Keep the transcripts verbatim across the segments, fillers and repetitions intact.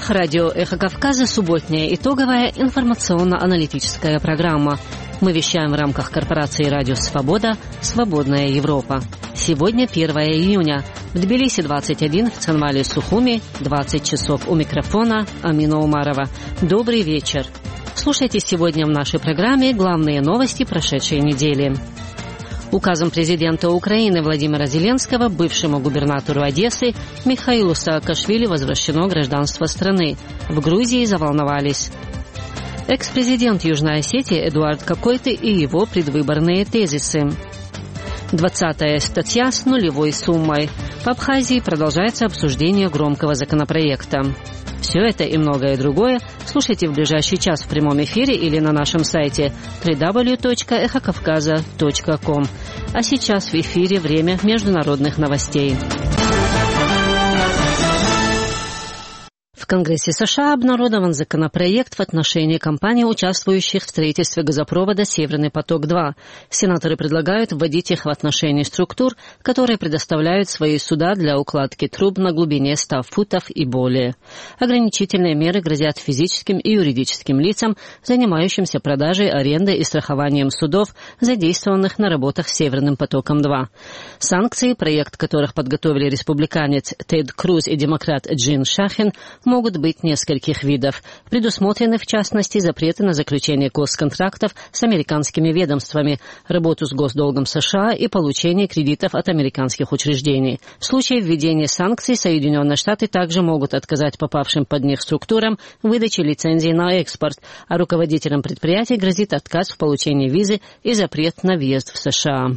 волнах радио «Эхо Кавказа» субботняя итоговая информационно-аналитическая программа. Мы вещаем в рамках корпорации «Радио Свобода» «Свободная Европа». Сегодня первое июня. В Тбилиси двадцать один, в Цанвале Сухуми двадцать часов. У микрофона Амина Умарова. Добрый вечер. Слушайте сегодня в нашей программе главные новости прошедшей недели. Указом президента Украины Владимира Зеленского бывшему губернатору Одессы Михаилу Саакашвили возвращено гражданство страны. В Грузии заволновались. Экс-президент Южной Осетии Эдуард Кокойты и его предвыборные тезисы. Двадцатая статья с нулевой суммой. В Абхазии продолжается обсуждение громкого законопроекта. Все это и многое другое слушайте в ближайший час в прямом эфире или на нашем сайте дабл ю дабл ю дабл ю точка эхо кавказа точка ком. А сейчас в эфире время международных новостей. В Конгрессе США обнародован законопроект в отношении компаний, участвующих в строительстве газопровода «Северный поток-два». Сенаторы предлагают вводить их в отношении структур, которые предоставляют свои суда для укладки труб на глубине ста футов и более. Ограничительные меры грозят физическим и юридическим лицам, занимающимся продажей, арендой и страхованием судов, задействованных на работах с «Северным потоком-два». Санкции, проект которых подготовили республиканец Тед Круз и демократ Джин Шахин, могут быть нескольких видов. Предусмотрены, в частности, запреты на заключение госконтрактов с американскими ведомствами, работу с госдолгом США и получение кредитов от американских учреждений. В случае введения санкций Соединенные Штаты также могут отказать попавшим под них структурам в выдаче лицензий на экспорт, а руководителям предприятий грозит отказ в получении визы и запрет на въезд в США.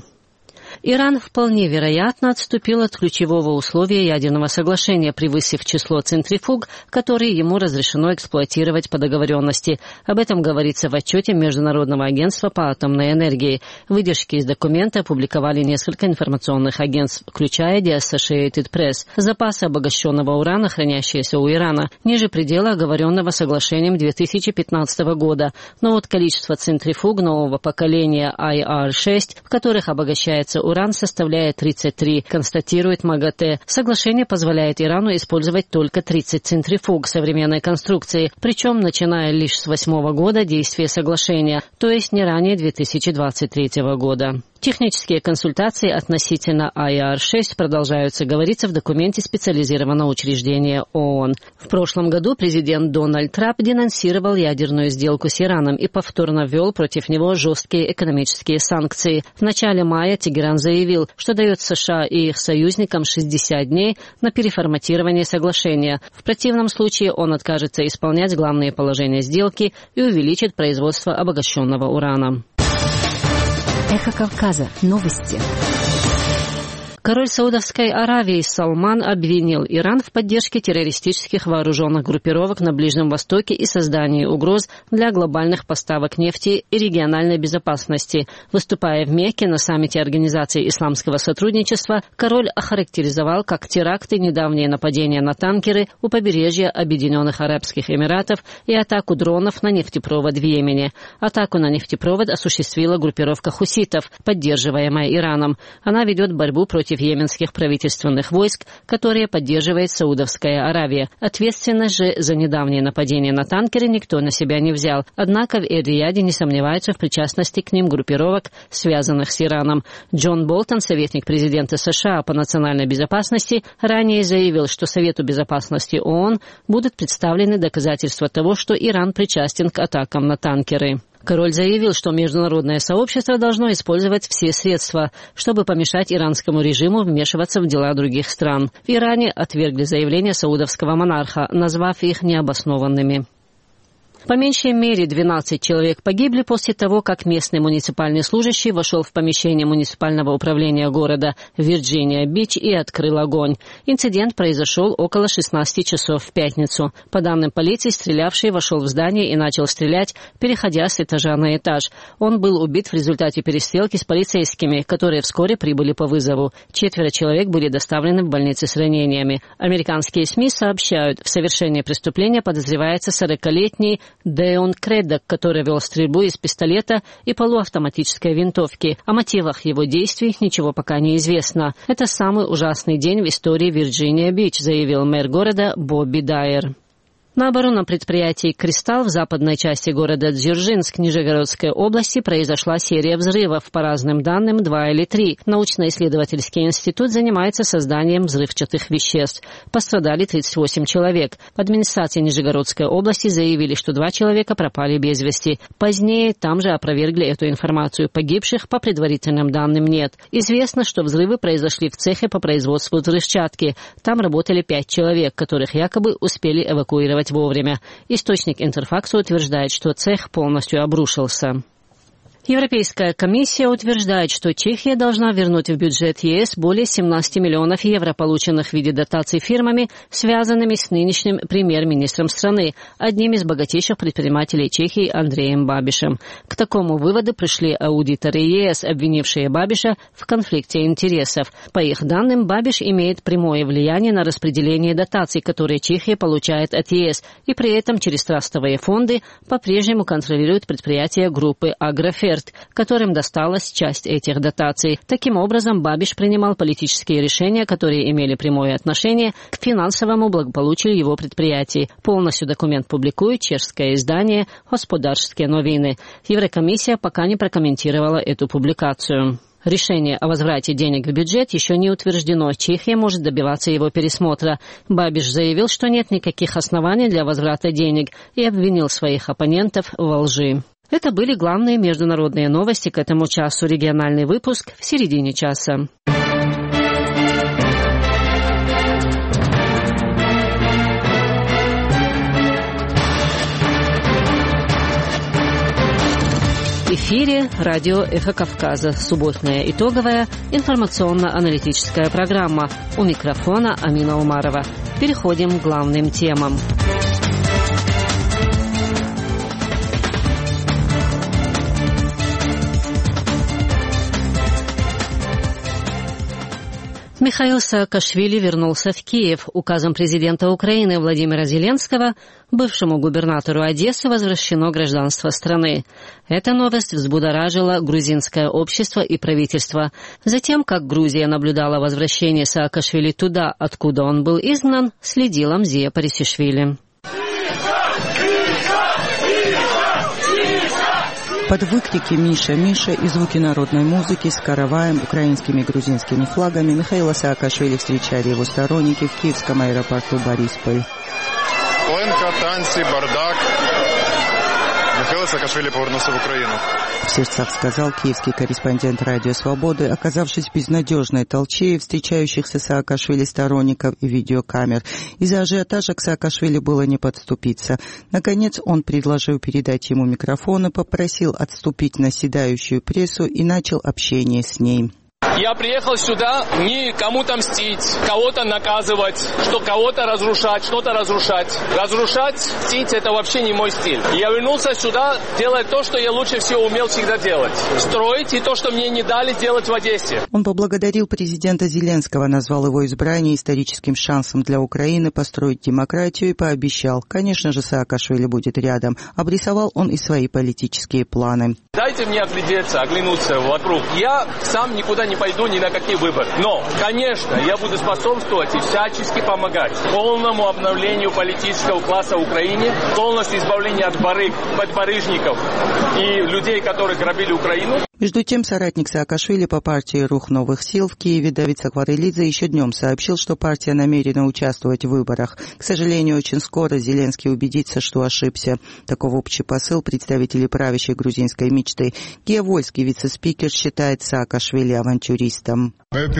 Иран вполне вероятно отступил от ключевого условия ядерного соглашения, превысив число центрифуг, которые ему разрешено эксплуатировать по договоренности. Об этом говорится в отчете Международного агентства по атомной энергии. Выдержки из документа опубликовали несколько информационных агентств, включая The Associated Press. Запасы обогащенного урана, хранящиеся у Ирана, ниже предела, оговоренного соглашением две тысячи пятнадцатого года. Но вот количество центрифуг нового поколения ай ар шесть, в которых обогащается уран, составляет тридцать три, констатирует МАГАТЭ. Соглашение позволяет Ирану использовать только тридцать центрифуг современной конструкции, причем начиная лишь с восьмого года действия соглашения, то есть не ранее две тысячи двадцать третьего года. Технические консультации относительно ай ар шесть продолжаются, говорится в документе специализированного учреждения ООН. В прошлом году президент Дональд Трамп денонсировал ядерную сделку с Ираном и повторно ввел против него жесткие экономические санкции. В начале мая Тегеран заявил, что дает США и их союзникам шестьдесят дней на переформатирование соглашения. В противном случае он откажется исполнять главные положения сделки и увеличит производство обогащенного урана. Эхо Кавказа. Новости. Король Саудовской Аравии Салман обвинил Иран в поддержке террористических вооруженных группировок на Ближнем Востоке и создании угроз для глобальных поставок нефти и региональной безопасности. Выступая в Мекке на саммите Организации исламского сотрудничества, король охарактеризовал как теракты недавние нападения на танкеры у побережья Объединенных Арабских Эмиратов и атаку дронов на нефтепровод в Йемене. Атаку на нефтепровод осуществила группировка хуситов, поддерживаемая Ираном. Она ведет борьбу против йеменских правительственных войск, которые поддерживает Саудовская Аравия. Ответственность же за недавнее нападение на танкеры никто на себя не взял. Однако в Эр-Рияде не сомневаются в причастности к ним группировок, связанных с Ираном. Джон Болтон, советник президента США по национальной безопасности, ранее заявил, что Совету безопасности ООН будут представлены доказательства того, что Иран причастен к атакам на танкеры. Король заявил, что международное сообщество должно использовать все средства, чтобы помешать иранскому режиму вмешиваться в дела других стран. В Иране отвергли заявления саудовского монарха, назвав их необоснованными. По меньшей мере двенадцать человек погибли после того, как местный муниципальный служащий вошел в помещение муниципального управления города Вирджиния-Бич и открыл огонь. Инцидент произошел около шестнадцати часов в пятницу. По данным полиции, стрелявший вошел в здание и начал стрелять, переходя с этажа на этаж. Он был убит в результате перестрелки с полицейскими, которые вскоре прибыли по вызову. Четверо человек были доставлены в больницы с ранениями. Американские СМИ сообщают, в совершении преступления подозревается сорокалетний Деон Креддок, который вел стрельбу из пистолета и полуавтоматической винтовки. О мотивах его действий ничего пока не известно. Это самый ужасный день в истории Вирджиния-Бич, заявил мэр города Бобби Дайер. На оборонном предприятии «Кристалл» в западной части города Дзержинск Нижегородской области произошла серия взрывов. По разным данным, два или три. Научно-исследовательский институт занимается созданием взрывчатых веществ. Пострадали тридцать восемь человек. В администрации Нижегородской области заявили, что два человека пропали без вести. Позднее там же опровергли эту информацию. Погибших, по предварительным данным, нет. Известно, что взрывы произошли в цехе по производству взрывчатки. Там работали пять человек, которых якобы успели эвакуировать вовремя. Источник Интерфакса утверждает, что цех полностью обрушился. Европейская комиссия утверждает, что Чехия должна вернуть в бюджет ЕС более семнадцати миллионов евро, полученных в виде дотаций фирмами, связанными с нынешним премьер-министром страны, одним из богатейших предпринимателей Чехии Андреем Бабишем. К такому выводу пришли аудиторы ЕС, обвинившие Бабиша в конфликте интересов. По их данным, Бабиш имеет прямое влияние на распределение дотаций, которые Чехия получает от ЕС, и при этом через трастовые фонды по-прежнему контролирует предприятия группы «Агрофер», которым досталась часть этих дотаций. Таким образом, Бабиш принимал политические решения, которые имели прямое отношение к финансовому благополучию его предприятий. Полностью документ публикует чешское издание «Господарские новины». Еврокомиссия пока не прокомментировала эту публикацию. Решение о возврате денег в бюджет еще не утверждено. Чехия может добиваться его пересмотра. Бабиш заявил, что нет никаких оснований для возврата денег, и обвинил своих оппонентов во лжи. Это были главные международные новости к этому часу. Региональный выпуск в середине часа. В эфире радио «Эхо Кавказа». Субботная итоговая информационно-аналитическая программа. У микрофона Амина Умарова. Переходим к главным темам. Михаил Саакашвили вернулся в Киев. Указом президента Украины Владимира Зеленского бывшему губернатору Одессы возвращено гражданство страны. Эта новость взбудоражила грузинское общество и правительство. Затем, как Грузия наблюдала возвращение Саакашвили туда, откуда он был изгнан, следила Мзия Парисишвили. Под выкрики «Миша, Миша» и звуки народной музыки с караваем, украинскими и грузинскими флагами Михаила Саакашвили встречали его сторонники в киевском аэропорту Борисполь. Оленка, танцы, бардак. Михаил Саакашвили повернулся в Украину. В сердцах сказал киевский корреспондент «Радио Свободы», оказавшись в безнадежной толчее встречающихся Саакашвили сторонников и видеокамер. Из-за ажиотажа к Саакашвили было не подступиться. Наконец он предложил передать ему микрофон и попросил отступить на седающую прессу и начал общение с ней. Я приехал сюда не кому-то мстить, кого-то наказывать, что кого-то разрушать, что-то разрушать. Разрушать, мстить – это вообще не мой стиль. Я вернулся сюда делать то, что я лучше всего умел всегда делать. Строить и то, что мне не дали делать в Одессе. Он поблагодарил президента Зеленского, назвал его избрание историческим шансом для Украины построить демократию и пообещал, конечно же, Саакашвили будет рядом. Обрисовал он и свои политические планы. Дайте мне оглядеться, оглянуться вокруг. Я сам никуда не пойду ни на какие выборы. Но, конечно, я буду способствовать и всячески помогать полному обновлению политического класса в Украине, полностью избавлению от барыг, подбарыжников и людей, которые грабили Украину. Между тем, соратник Саакашвили по партии «Рух новых сил» в Киеве Давид Сакварелидзе еще днем сообщил, что партия намерена участвовать в выборах. К сожалению, очень скоро Зеленский убедится, что ошибся. Таков общий посыл представителей правящей грузинской мечты. Гея Вольский, вице-спикер, считает Саакашвили авантюристом.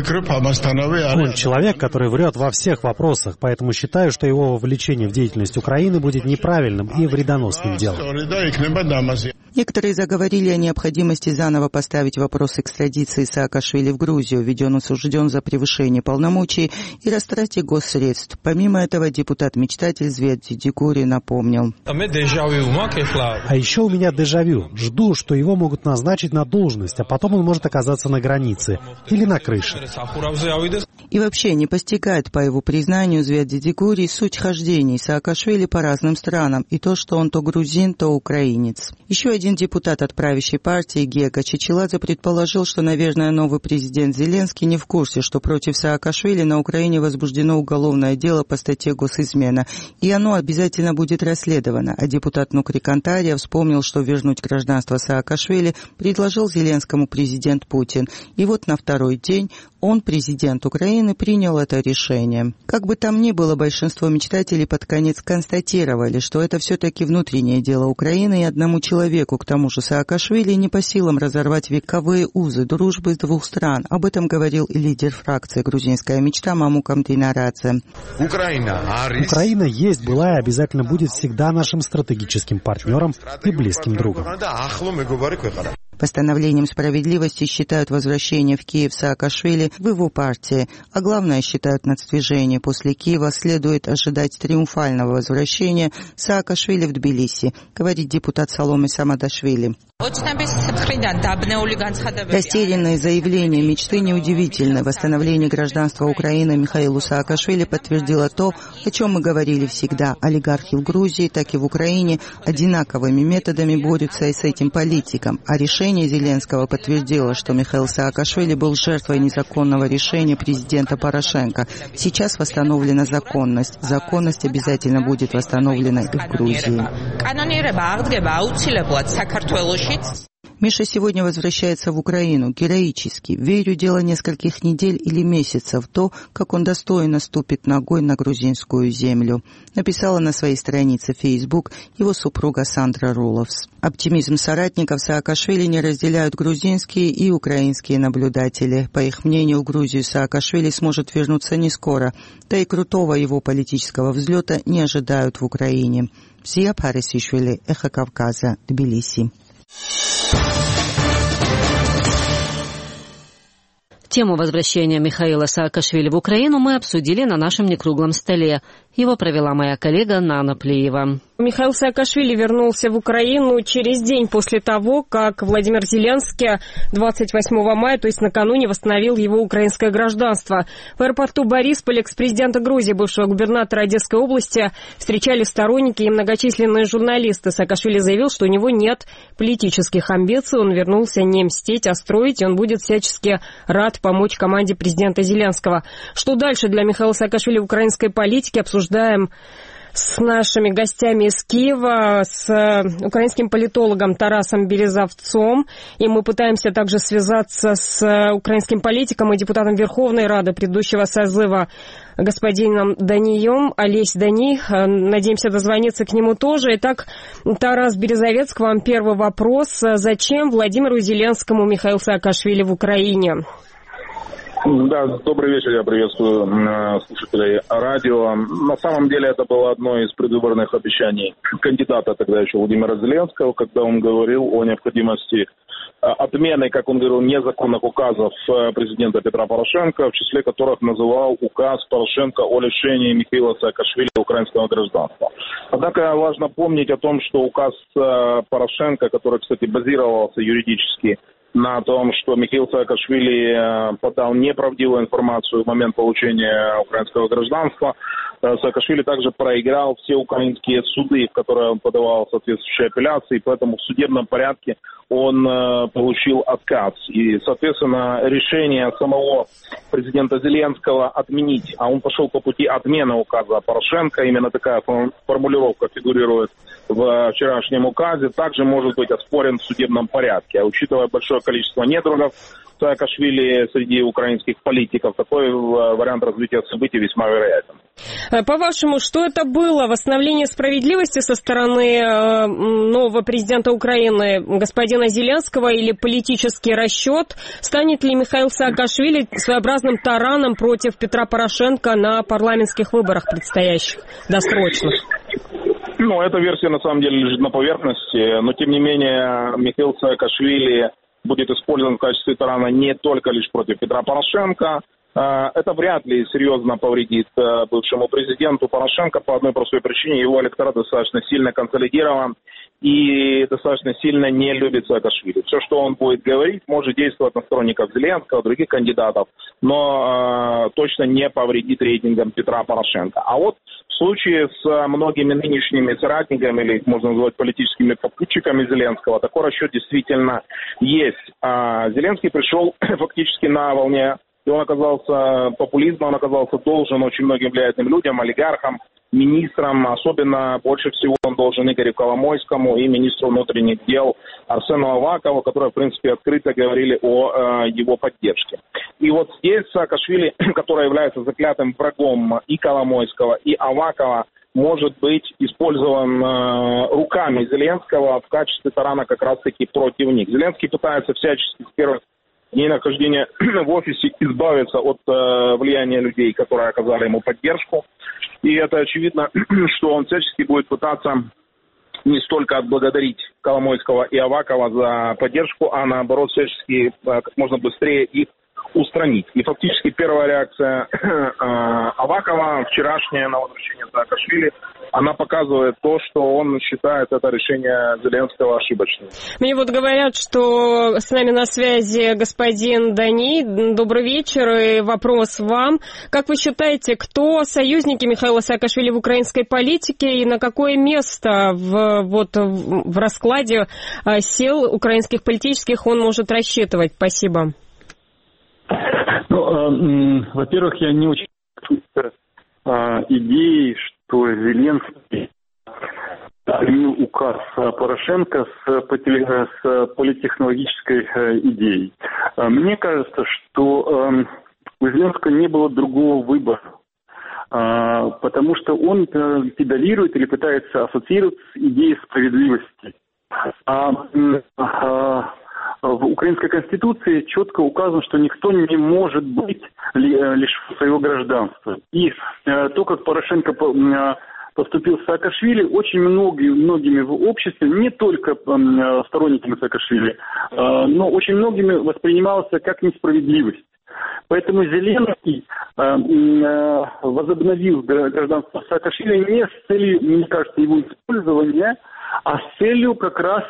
Он человек, который врет во всех вопросах, поэтому считаю, что его вовлечение в деятельность Украины будет неправильным и вредоносным делом. Некоторые заговорили о необходимости заново поставить вопрос экстрадиции Саакашвили в Грузию, ведь он осужден за превышение полномочий и растрате госсредств. Помимо этого, депутат-мечтатель Звети Дикури напомнил. А еще у меня дежавю. Жду, что его могут назначить на должность, а потом он может оказаться на границе или на крыше. и вообще не постигает, по его признанию, Звядидигури, суть хождений Саакашвили по разным странам и то, что он то грузин, то украинец. Еще один депутат от правящей партии Гека Чичеладзе предположил, что, наверное, новый президент Зеленский не в курсе, что против Саакашвили на Украине возбуждено уголовное дело по статье «Госизмена», и оно обязательно будет расследовано. А депутат Нукрикантария вспомнил, что вернуть гражданство Саакашвили предложил Зеленскому президент Путин. И вот на второй день он, президент Украины, принял это решение. Как бы там ни было, большинство мечтателей под конец констатировали, что это все-таки внутреннее дело Украины, и одному человеку, к тому же Саакашвили, не по силам разорвать вековые узы дружбы двух стран. Об этом говорил и лидер фракции «Грузинская мечта» Мамукам Дейнарадзе. Украина. Украина есть, была и обязательно будет всегда нашим стратегическим партнером и близким другом. Постановлением справедливости считают возвращение в Киев Саакашвили в его партии, а главное, считают нацдвижение. После Киева следует ожидать триумфального возвращения Саакашвили в Тбилиси, говорит депутат Саломе Самадашвили. Растерянные заявления мечты неудивительны. Восстановление гражданства Украины Михаилу Саакашвили подтвердило то, о чем мы говорили всегда. Олигархи в Грузии, так и в Украине одинаковыми методами борются и с этим политиком. А решение Зеленского подтвердило, что Михаил Саакашвили был жертвой незаконного решения президента Порошенко. Сейчас восстановлена законность. Законность обязательно будет восстановлена и в Грузии. Миша сегодня возвращается в Украину героически. Верю, дело нескольких недель или месяцев в то, как он достойно ступит ногой на грузинскую землю. Написала на своей странице в Facebook его супруга Сандра Руловс. Оптимизм соратников Саакашвили не разделяют грузинские и украинские наблюдатели. По их мнению, в Грузию Саакашвили сможет вернуться не скоро, да и крутого его политического взлета не ожидают в Украине. Зия Парисишвили, Эхо Кавказа, Тбилиси. Тему возвращения Михаила Саакашвили в Украину мы обсудили на нашем некруглом столе. Его провела моя коллега Нана Плиева. Михаил Саакашвили вернулся в Украину через день после того, как Владимир Зеленский двадцать восьмого мая, то есть накануне, восстановил его украинское гражданство. В аэропорту Борисполь экс-президента Грузии, бывшего губернатора Одесской области, встречали сторонники и многочисленные журналисты. Саакашвили заявил, что у него нет политических амбиций, он вернулся не мстить, а строить, и он будет всячески рад помочь команде президента Зеленского. Что дальше для Михаила Саакашвили в украинской политике, обсуждаем с нашими гостями из Киева, с украинским политологом Тарасом Березовцом. И мы пытаемся также связаться с украинским политиком и депутатом Верховной Рады предыдущего созыва господином Данием, Олесь Дани. Надеемся дозвониться к нему тоже. Итак, Тарас Березовец, к вам первый вопрос. Зачем Владимиру Зеленскому Михаил Саакашвили в Украине? Да, добрый вечер, я приветствую слушателей радио. На самом деле это было одно из предвыборных обещаний кандидата тогда еще Владимира Зеленского, когда он говорил о необходимости отмены, как он говорил, незаконных указов президента Петра Порошенко, в числе которых называл указ Порошенко о лишении Михаила Саакашвили украинского гражданства. Однако важно помнить о том, что указ Порошенко, который, кстати, базировался юридически на том, что Михаил Саакашвили подал неправдивую информацию в момент получения украинского гражданства. Саакашвили также проиграл все украинские суды, в которые он подавал соответствующие апелляции, поэтому в судебном порядке он получил отказ. И, соответственно, решение самого президента Зеленского отменить, а он пошел по пути отмены указа Порошенко, именно такая формулировка фигурирует в вчерашнем указе, также может быть оспорен в судебном порядке. А учитывая большое количество недругов Саакашвили среди украинских политиков, такой вариант развития событий весьма вероятен. По-вашему, что это было? Восстановление справедливости со стороны нового президента Украины, господина Зеленского, или политический расчет? Станет ли Михаил Саакашвили своеобразным тараном против Петра Порошенко на парламентских выборах предстоящих, досрочных? Ну, эта версия на самом деле лежит на поверхности, но тем не менее Михаил Саакашвили будет использован в качестве тарана не только лишь против Петра Порошенко. Это вряд ли серьезно повредит бывшему президенту Порошенко по одной простой причине. Его электорат достаточно сильно консолидирован. и достаточно сильно не любит Саакашвили. Все, что он будет говорить, может действовать на сторонников Зеленского, других кандидатов, но э, точно не повредит рейтингам Петра Порошенко. А вот в случае с многими нынешними соратниками, или их можно назвать политическими попутчиками Зеленского, такой расчет действительно есть. А Зеленский пришел фактически на волне, и он оказался популизмом, он оказался должен очень многим влиятельным людям, олигархам, министрам, особенно больше всего он должен Игорю Коломойскому и министру внутренних дел Арсену Авакову, которые, в принципе, открыто говорили о э, его поддержке. И вот здесь Саакашвили, который является заклятым врагом и Коломойского, и Авакова, может быть использован э, руками Зеленского в качестве тарана как раз-таки против них. Зеленский пытается всячески с первых дней нахождения в офисе избавиться от э, влияния людей, которые оказали ему поддержку. И это очевидно, что он всячески будет пытаться не столько отблагодарить Коломойского и Авакова за поддержку, а наоборот всячески как можно быстрее их устранить. И фактически первая реакция э, Авакова, вчерашняя на возвращение Саакашвили, она показывает то, что он считает это решение Зеленского ошибочным. Мне вот говорят, что с нами на связи господин Дани. Добрый вечер, и вопрос вам. Как вы считаете, кто союзники Михаила Саакашвили в украинской политике и на какое место в, вот, в раскладе сил украинских политических он может рассчитывать? Спасибо. Ну, э, во-первых, я не очень э, идеи, что Зеленский принял указ Порошенко с, с политтехнологической э, идеей. Мне кажется, что э, у Зеленского не было другого выбора, э, потому что он э, педалирует или пытается ассоциироваться с идеей справедливости. А э, в украинской конституции четко указано, что никто не может быть лишен своего гражданства. И э, то, как Порошенко э, поступил с Саакашвили, очень многие, многими в обществе, не только э, сторонниками Саакашвили, э, но очень многими воспринималось как несправедливость. Поэтому Зеленский э, э, возобновил гражданство Саакашвили не с целью, мне кажется, его использования, а с целью как раз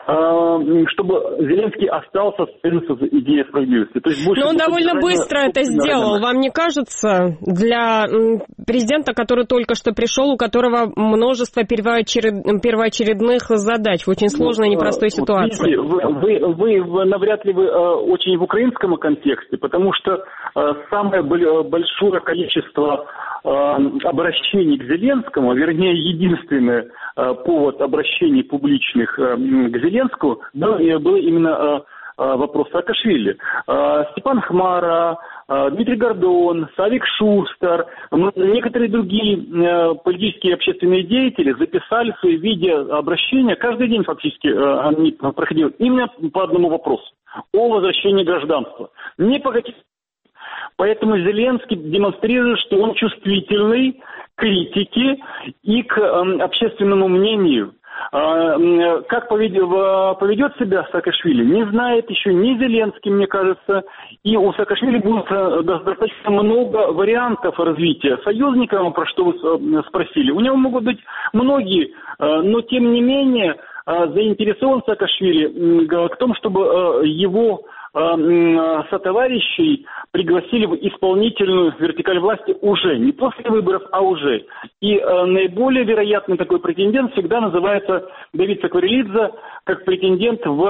чтобы Зеленский остался с идеей справедливости. То есть больше. Но он довольно быстро это сделал, вам не кажется? Для президента, который только что пришел, у которого множество первоочеред... первоочередных задач в очень сложной и непростой ситуации. Вы, вы, вы, вы навряд ли вы очень в украинском контексте, потому что самое большое количество обращений к Зеленскому, вернее, единственный повод обращений публичных к Зеленскому был, был именно вопрос Саакашвили. Степан Хмара, Дмитрий Гордон, Савик Шустер, некоторые другие политические и общественные деятели записали свои видеообращения. Каждый день фактически они проходили именно по одному вопросу – о возвращении гражданства. Не по каким. Поэтому Зеленский демонстрирует, что он чувствительный к критике и к э, общественному мнению. Э, как поведет, поведет себя Саакашвили, не знает еще ни Зеленский, мне кажется. И у Саакашвили будет достаточно много вариантов развития союзника, про что вы спросили. У него могут быть многие, э, но тем не менее э, заинтересован Саакашвили э, в том, чтобы э, его сотоварищей пригласили в исполнительную вертикаль власти уже, не после выборов, а уже. И э, наиболее вероятный такой претендент всегда называется Давид Сакварелидзе, как претендент в,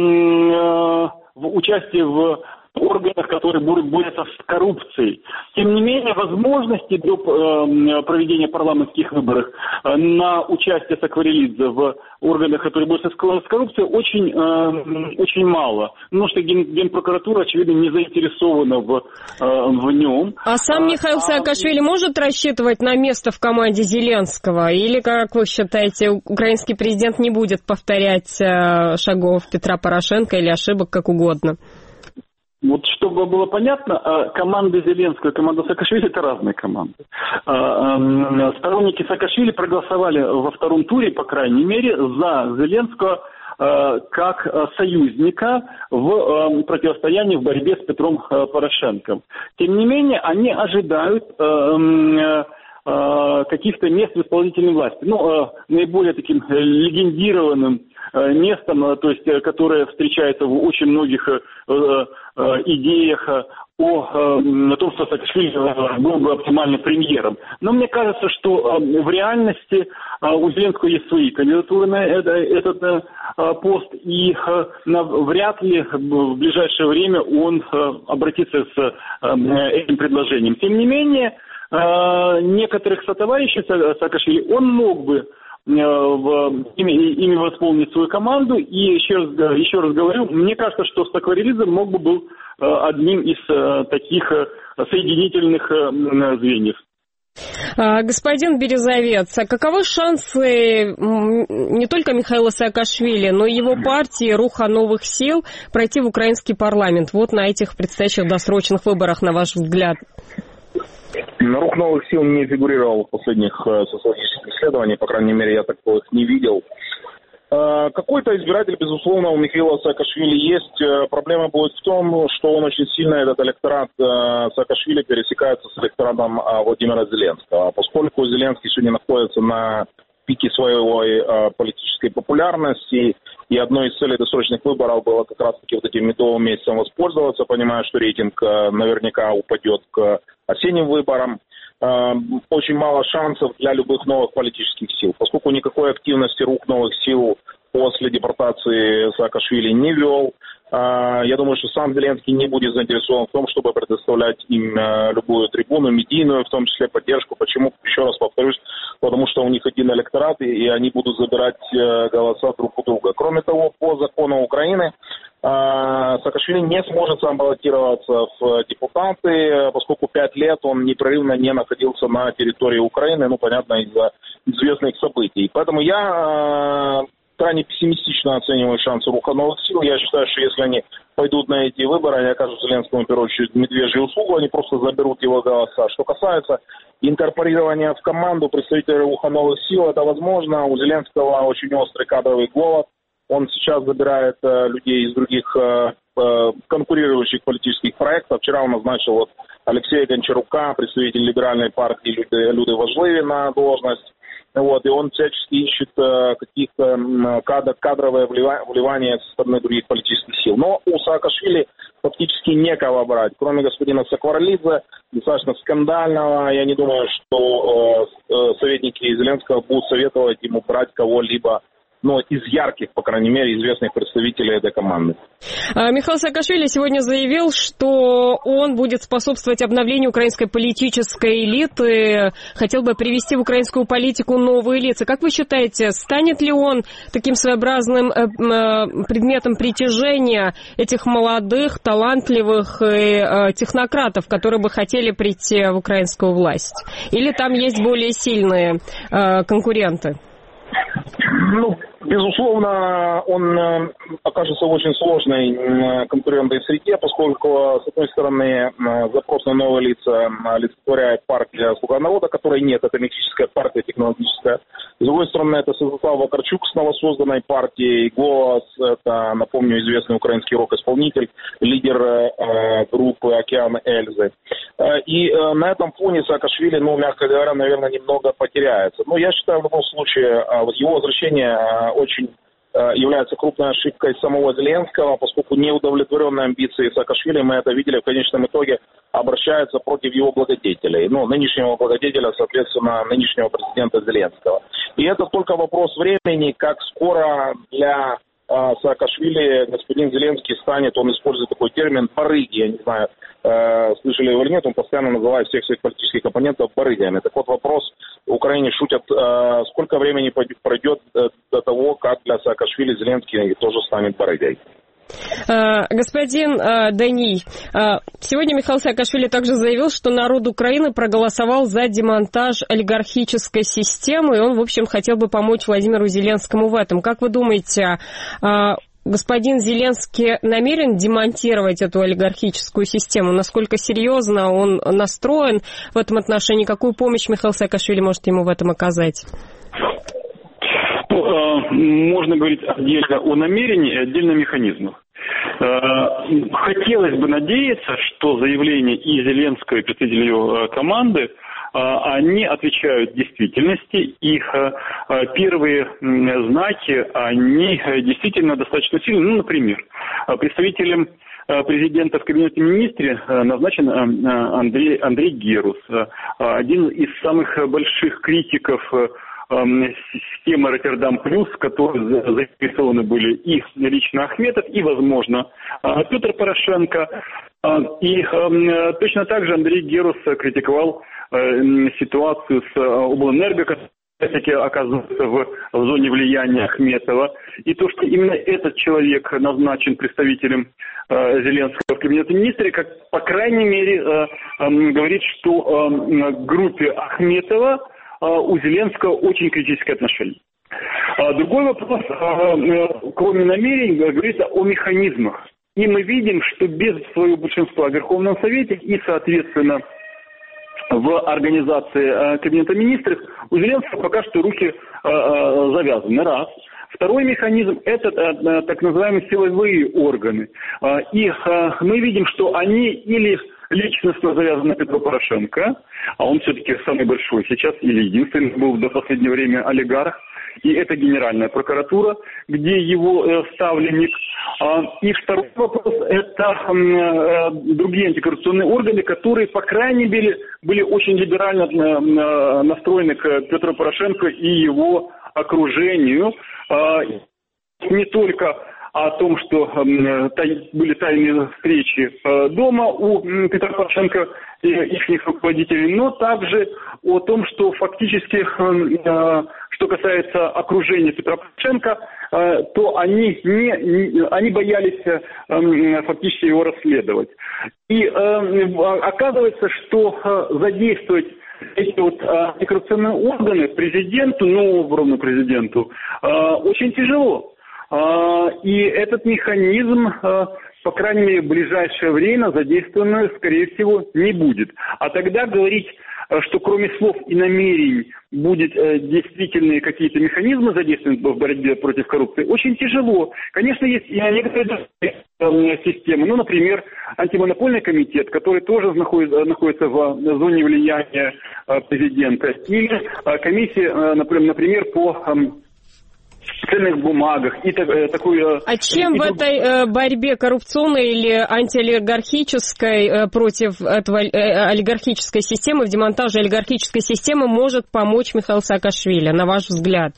э, в участие в органах, которые борются с коррупцией. Тем не менее, возможности до э, проведения парламентских выборов э, на участие Сакварелидзе в органах, которые борются с коррупцией, очень, э, очень мало. Потому что ген, Генпрокуратура, очевидно, не заинтересована в, э, в нем. А сам Михаил Саакашвили а... может рассчитывать на место в команде Зеленского? Или, как вы считаете, украинский президент не будет повторять э, шагов Петра Порошенко или ошибок, как угодно? Вот чтобы было понятно, команда Зеленского и команда Саакашвили – это разные команды. Сторонники Саакашвили проголосовали во втором туре, по крайней мере, за Зеленского как союзника в противостоянии, в борьбе с Петром Порошенко. Тем не менее, они ожидают каких-то мест в исполнительной власти. Ну, наиболее таким легендированным местом, то есть, которое встречается в очень многих идеях о, о том, что Саакашвили был бы оптимальным премьером. Но мне кажется, что в реальности у Зеленского есть свои кандидатуры на этот пост, и вряд ли в ближайшее время он обратится с этим предложением. Тем не менее, некоторых сотоварищей Саакашвили он мог бы ими, ими восполнить свою команду. И еще раз, еще раз говорю, мне кажется, что Саакашвили мог бы был одним из таких соединительных звеньев. Господин Березовец, а каковы шансы не только Михаила Саакашвили, но и его партии «Руха новых сил» пройти в украинский парламент вот на этих предстоящих досрочных выборах, на ваш взгляд? Рух новых сил не фигурировал в последних социологических исследованиях, по крайней мере, я такого не видел. Какой-то избиратель, безусловно, у Михаила Саакашвили есть. Проблема будет в том, что он очень сильно, этот электорат Саакашвили, пересекается с электоратом Владимира Зеленского. Поскольку Зеленский сегодня находится на пике своей политической популярности, и одной из целей досрочных выборов было как раз-таки вот этим медовым месяцем воспользоваться, понимая, что рейтинг наверняка упадет к осенним выборам. Очень мало шансов для любых новых политических сил, поскольку никакой активности рук новых сил после депортации Саакашвили не вел. Я думаю, что сам Зеленский не будет заинтересован в том, чтобы предоставлять им любую трибуну, медийную, в том числе поддержку. Почему? Еще раз повторюсь, потому что у них один электорат, и они будут забирать голоса друг у друга. Кроме того, по закону Украины, Саакашвили не сможет сам баллотироваться в депутаты, поскольку пять лет он непрерывно не находился на территории Украины, ну, понятно, из-за известных событий. Поэтому я крайне пессимистично оцениваю шансы Руха новых сил. Я считаю, что если они пойдут на эти выборы, они окажут Зеленскому, в первую очередь, медвежью услугу, они просто заберут его голоса. Что касается инкорпорирования в команду представителей Руха новых сил, это возможно. У Зеленского очень острый кадровый голод. Он сейчас забирает э, людей из других э, э, конкурирующих политических проектов. Вчера он назначил вот, Алексея Гончарука, представитель либеральной партии Люды, Люды Важливи, на должность. Вот, и он всячески ищет э, каких-то э, кадр, кадровое вливание со стороны других политических сил. Но у Саакашвили фактически некого брать. Кроме господина Сакваралидзе, достаточно скандального, я не думаю, что э, э, советники Зеленского будут советовать ему брать кого-либо, но из ярких, по крайней мере, известных представителей этой команды. Михаил Саакашвили сегодня заявил, что он будет способствовать обновлению украинской политической элиты, хотел бы привести в украинскую политику новые лица. Как вы считаете, станет ли он таким своеобразным предметом притяжения этих молодых, талантливых технократов, которые бы хотели прийти в украинскую власть? Или там есть более сильные конкуренты? Ну, безусловно, он окажется в очень сложной конкурентной среде, поскольку, с одной стороны, запрос на новые лица олицетворяет партия «Слуга народа», которой нет, это мексическая партия технологическая. С другой стороны, это Святослав Вакарчук с новосозданной партией «Голос», это, напомню, известный украинский рок-исполнитель, лидер э, группы «Океан Эльзы». И э, на этом фоне Саакашвили, ну, мягко говоря, наверное, немного потеряется. Но я считаю, в любом случае, его возвращение очень является крупной ошибкой самого Зеленского, поскольку неудовлетворенные амбиции Саакашвили, мы это видели, в конечном итоге обращаются против его благодетелей. Ну, нынешнего благодетеля, соответственно, нынешнего президента Зеленского. И это только вопрос времени, как скоро для э, Саакашвили господин Зеленский станет, он использует такой термин «барыги», я не знаю, э, слышали его или нет, он постоянно называет всех своих политических оппонентов барыгами. Так вот вопрос, в Украине шутят, э, сколько времени пройдет э, до того, как для Саакашвили Зеленский тоже станет барыгой. Господин Даний, сегодня Михаил Саакашвили также заявил, что народ Украины проголосовал за демонтаж олигархической системы, и он, в общем, хотел бы помочь Владимиру Зеленскому в этом. Как вы думаете, господин Зеленский намерен демонтировать эту олигархическую систему? Насколько серьезно он настроен в этом отношении? Какую помощь Михаил Саакашвили может ему в этом оказать? Можно говорить отдельно о намерении и отдельно о механизмах. Хотелось бы надеяться, что заявление и Зеленского, и представителей его команды они отвечают действительности. Их первые знаки, они действительно достаточно сильны. Ну, например, представителем президента в кабинете министров назначен Андрей, Андрей Герус, один из самых больших критиков системы Роттердам плюс, в которой заинтересованы были и лично Ахметов, и, возможно, Петр Порошенко. И точно так же Андрей Герус критиковал ситуацию с облэнерго, которая все-таки оказывается в, в зоне влияния Ахметова. И то, что именно этот человек назначен представителем э, Зеленского в кабинете министров, как, по крайней мере, э, э, говорит, что э, к группе Ахметова э, у Зеленского очень критическое отношение. А другой вопрос, э, э, кроме намерений, говорится о механизмах. И мы видим, что без своего большинства в Верховном Совете и, соответственно, в организации э, Кабинета министров у Зеленского пока что руки э, э, завязаны. Раз. Второй механизм – это э, так называемые силовые органы. Э, и э, мы видим, что они или личностно завязаны на Петру Порошенко, а он все-таки самый большой сейчас, или единственный был до последнего времени олигарх, и это Генеральная прокуратура, где его э, ставленник. А, и второй вопрос – это э, другие антикоррупционные органы, которые, по крайней мере, были очень либерально э, настроены к Петру Порошенко и его окружению. Э, не только о том, что э, тай, были тайные встречи э, дома у э, Петра Порошенко и их руководителей, но также о том, что фактически, э, что касается окружения Петра Порошенко, э, то они, не, не, они боялись э, фактически его расследовать. И э, оказывается, что э, задействовать эти вот антикоррупционные органы президенту, новому президенту, э, очень тяжело. И этот механизм, по крайней мере, в ближайшее время задействован, скорее всего, не будет. А тогда говорить, что кроме слов и намерений будет действительно какие-то механизмы задействованы в борьбе против коррупции, очень тяжело. Конечно, есть и некоторые системы, ну, например, антимонопольный комитет, который тоже находится, находится в зоне влияния президента, или комиссия, например, по ценных бумагах и так, такой... А чем и... в этой э, борьбе коррупционной или антиолигархической э, против этого, э, олигархической системы, в демонтаже олигархической системы может помочь Михаил Саакашвили, на ваш взгляд?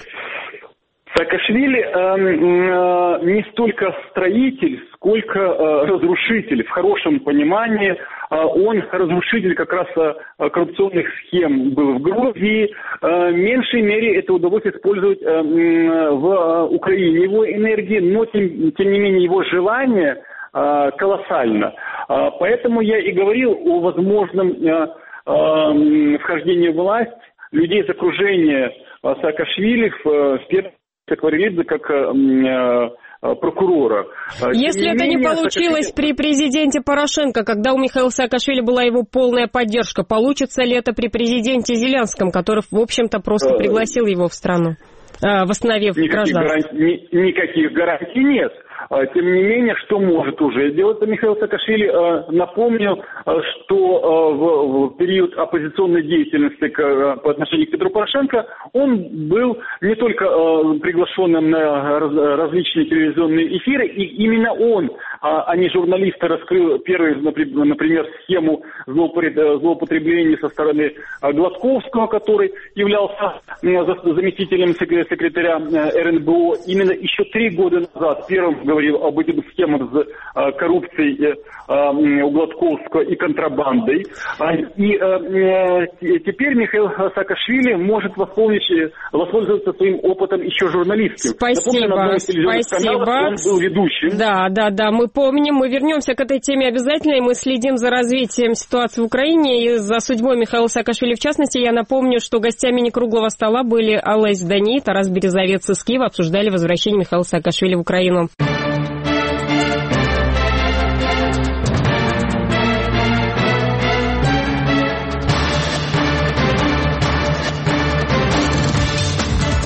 Саакашвили э, э, не столько строитель, сколько э, разрушитель. В хорошем понимании э, он разрушитель как раз э, коррупционных схем был в Грузии. Э, в меньшей мере это удалось использовать э, в э, Украине его энергии, но тем, тем не менее его желание э, колоссально. Э, поэтому я и говорил о возможном э, э, вхождении в власть людей из окружения э, Саакашвили в, в первом Кварелидзе как э, прокурора. Если Тем это не, менее, не получилось Саакашвили... при президенте Порошенко, когда у Михаила Саакашвили была его полная поддержка, получится ли это при президенте Зеленском, который, в общем-то, просто пригласил его в страну, восстановив никаких гражданство? Гарантий, ни, никаких гарантий нет. Тем не менее, что может уже сделать Михаил Саакашвили? Напомню, что в период оппозиционной деятельности по отношению к Петру Порошенко он был не только приглашенным на различные телевизионные эфиры, и именно он, а не журналисты, раскрыл первую, например, схему злоупотребления со стороны Гладковского, который являлся заместителем секретаря эр эн бэ о. Именно еще три года назад первым говорил об этих схемах с а, коррупцией а, у Гладковского и контрабандой. А, и а, теперь Михаил Саакашвили может воспользоваться своим опытом еще журналистским. Спасибо, Напомню, спасибо. Он был ведущим. Да, да, да, мы помним. Мы вернемся к этой теме обязательно, и мы следим за развитием ситуации в Украине и за судьбой Михаила Саакашвили в частности. Я напомню, что гостями некруглого стола были Алла Издани, Тарас Березовец из Киева. Обсуждали возвращение Михаила Саакашвили в Украину.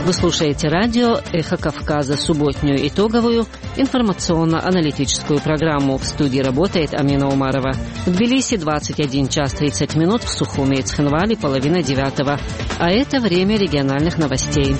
Вы слушаете радио «Эхо Кавказа», субботнюю итоговую информационно-аналитическую программу. В студии работает Амина Умарова. В Тбилиси двадцать один час тридцать минут, в Сухуме и Цхинвале половина девятого. А это время региональных новостей.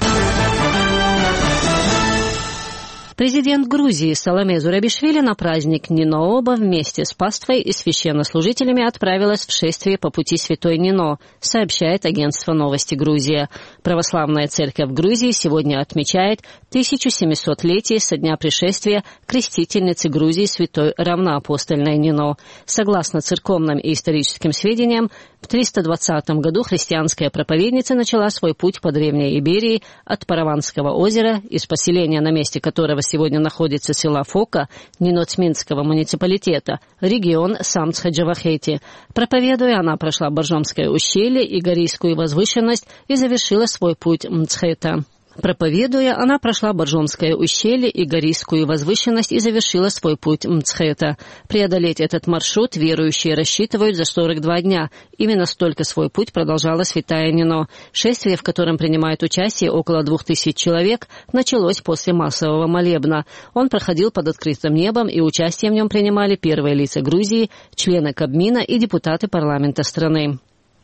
Президент Грузии Саломе Зурабишвили на праздник Нино-Оба вместе с паствой и священнослужителями отправилась в шествие по пути Святой Нино, сообщает агентство «Новости Грузия». Православная церковь Грузии сегодня отмечает тысяча семисотлетие со дня пришествия крестительницы Грузии святой равноапостольной Нино. Согласно церковным и историческим сведениям, в триста двадцатом году христианская проповедница начала свой путь по Древней Иберии от Параванского озера, из поселения, на месте которого сегодня находится села Фока, Ниноцминского муниципалитета, регион Самцха-Джавахети. Проповедуя, она прошла Боржомское ущелье и Горийскую возвышенность и завершила свой путь Мцхета. Проповедуя, она прошла Боржомское ущелье и Горийскую возвышенность и завершила свой путь Мцхета. Преодолеть этот маршрут верующие рассчитывают за сорок два дня. Именно столько свой путь продолжала святая Нино. Шествие, в котором принимает участие около двух тысяч человек, началось после массового молебна. Он проходил под открытым небом, и участие в нем принимали первые лица Грузии, члены Кабмина и депутаты парламента страны.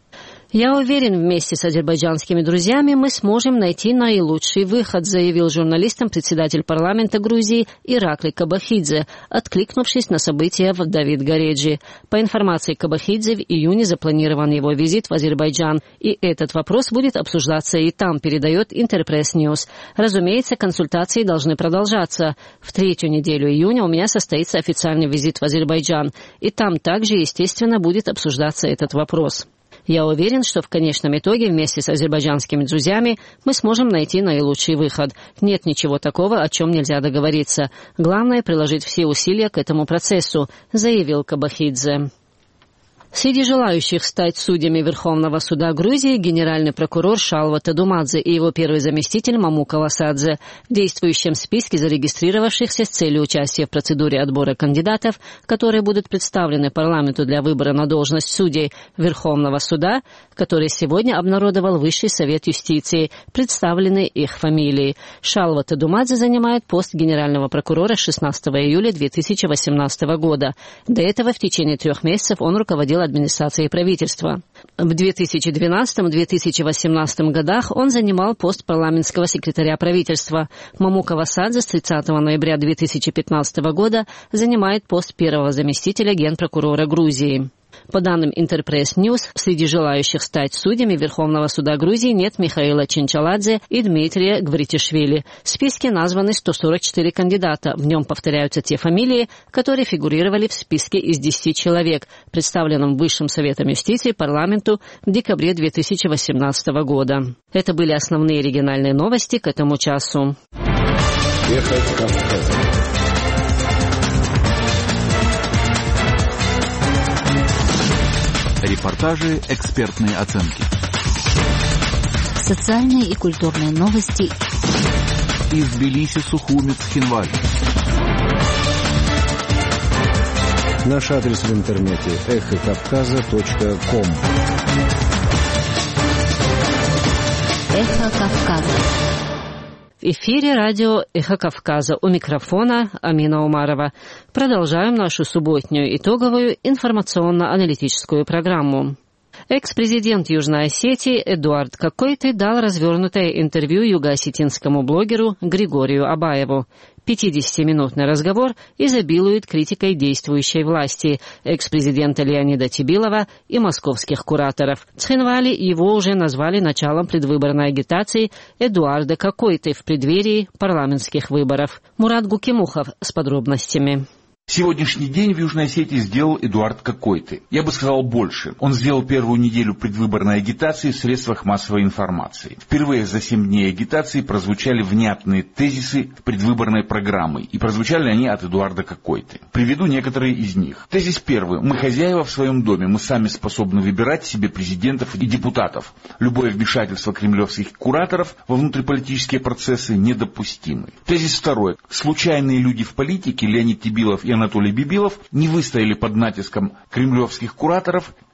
«Я уверен, вместе с азербайджанскими друзьями мы сможем найти наилучший выход», заявил журналистам председатель парламента Грузии Иракли Кабахидзе, откликнувшись на события в Давид-Гореджи. По информации Кабахидзе, в июне запланирован его визит в Азербайджан, и этот вопрос будет обсуждаться и там, передает Интерпресс Ньюс. Разумеется, консультации должны продолжаться. В третью неделю июня у меня состоится официальный визит в Азербайджан, и там также, естественно, будет обсуждаться этот вопрос. Я уверен, что в конечном итоге вместе с азербайджанскими друзьями мы сможем найти наилучший выход. Нет ничего такого, о чем нельзя договориться. Главное — приложить все усилия к этому процессу, заявил Кабахидзе. Среди желающих стать судьями Верховного суда Грузии генеральный прокурор Шалва Тадумадзе и его первый заместитель Мамука Васадзе. В действующем списке зарегистрировавшихся с целью участия в процедуре отбора кандидатов, которые будут представлены парламенту для выбора на должность судей Верховного суда, который сегодня обнародовал Высший совет юстиции, представлены их фамилии. Шалва Тадумадзе занимает пост генерального прокурора с шестнадцатого июля две тысячи восемнадцатого года. До этого в течение трех месяцев он руководил администрации правительства. В две тысячи двенадцатом — две тысячи восемнадцатом годах он занимал пост парламентского секретаря правительства. Мамука Васадзе с тридцатого ноября две тысячи пятнадцатого года занимает пост первого заместителя генпрокурора Грузии. По данным Интерпресс Ньюс, среди желающих стать судьями Верховного суда Грузии нет Михаила Чинчаладзе и Дмитрия Гвритишвили. В списке названы сто сорок четыре кандидата. В нем повторяются те фамилии, которые фигурировали в списке из десяти человек, представленном Высшим советом юстиции парламенту в декабре две тысячи восемнадцатого года. Это были основные региональные новости к этому часу. Репортажи, экспертные оценки. Социальные и культурные новости. Из Тбилиси, Сухуми, Цхинвали. Наш адрес в интернете эхо кавказа точка ком. Эхо Кавказа. В эфире радио «Эхо Кавказа». У микрофона Амина Умарова. Продолжаем нашу субботнюю итоговую информационно-аналитическую программу. Экс-президент Южной Осетии Эдуард Какойты дал развернутое интервью юго-осетинскому блогеру Григорию Абаеву. пятидесятиминутный разговор изобилует критикой действующей власти, экс-президента Леонида Тибилова и московских кураторов. В Цхинвале его уже назвали началом предвыборной агитации Эдуарда Какойты в преддверии парламентских выборов. Мурат Гукимухов с подробностями. Сегодняшний день в Южной Осетии сделал Эдуард Какойты. Я бы сказал больше. Он сделал первую неделю предвыборной агитации в средствах массовой информации. Впервые за семь дней агитации прозвучали внятные тезисы предвыборной программы. И прозвучали они от Эдуарда Какойты. Приведу некоторые из них. Тезис первый. Мы хозяева в своем доме. Мы сами способны выбирать себе президентов и депутатов. Любое вмешательство кремлевских кураторов во внутриполитические процессы недопустимы. Тезис второй. Случайные люди в политике, Леонид Тибилов и Анатолий Бибилов, не выстояли под натиском кремлевских кураторов,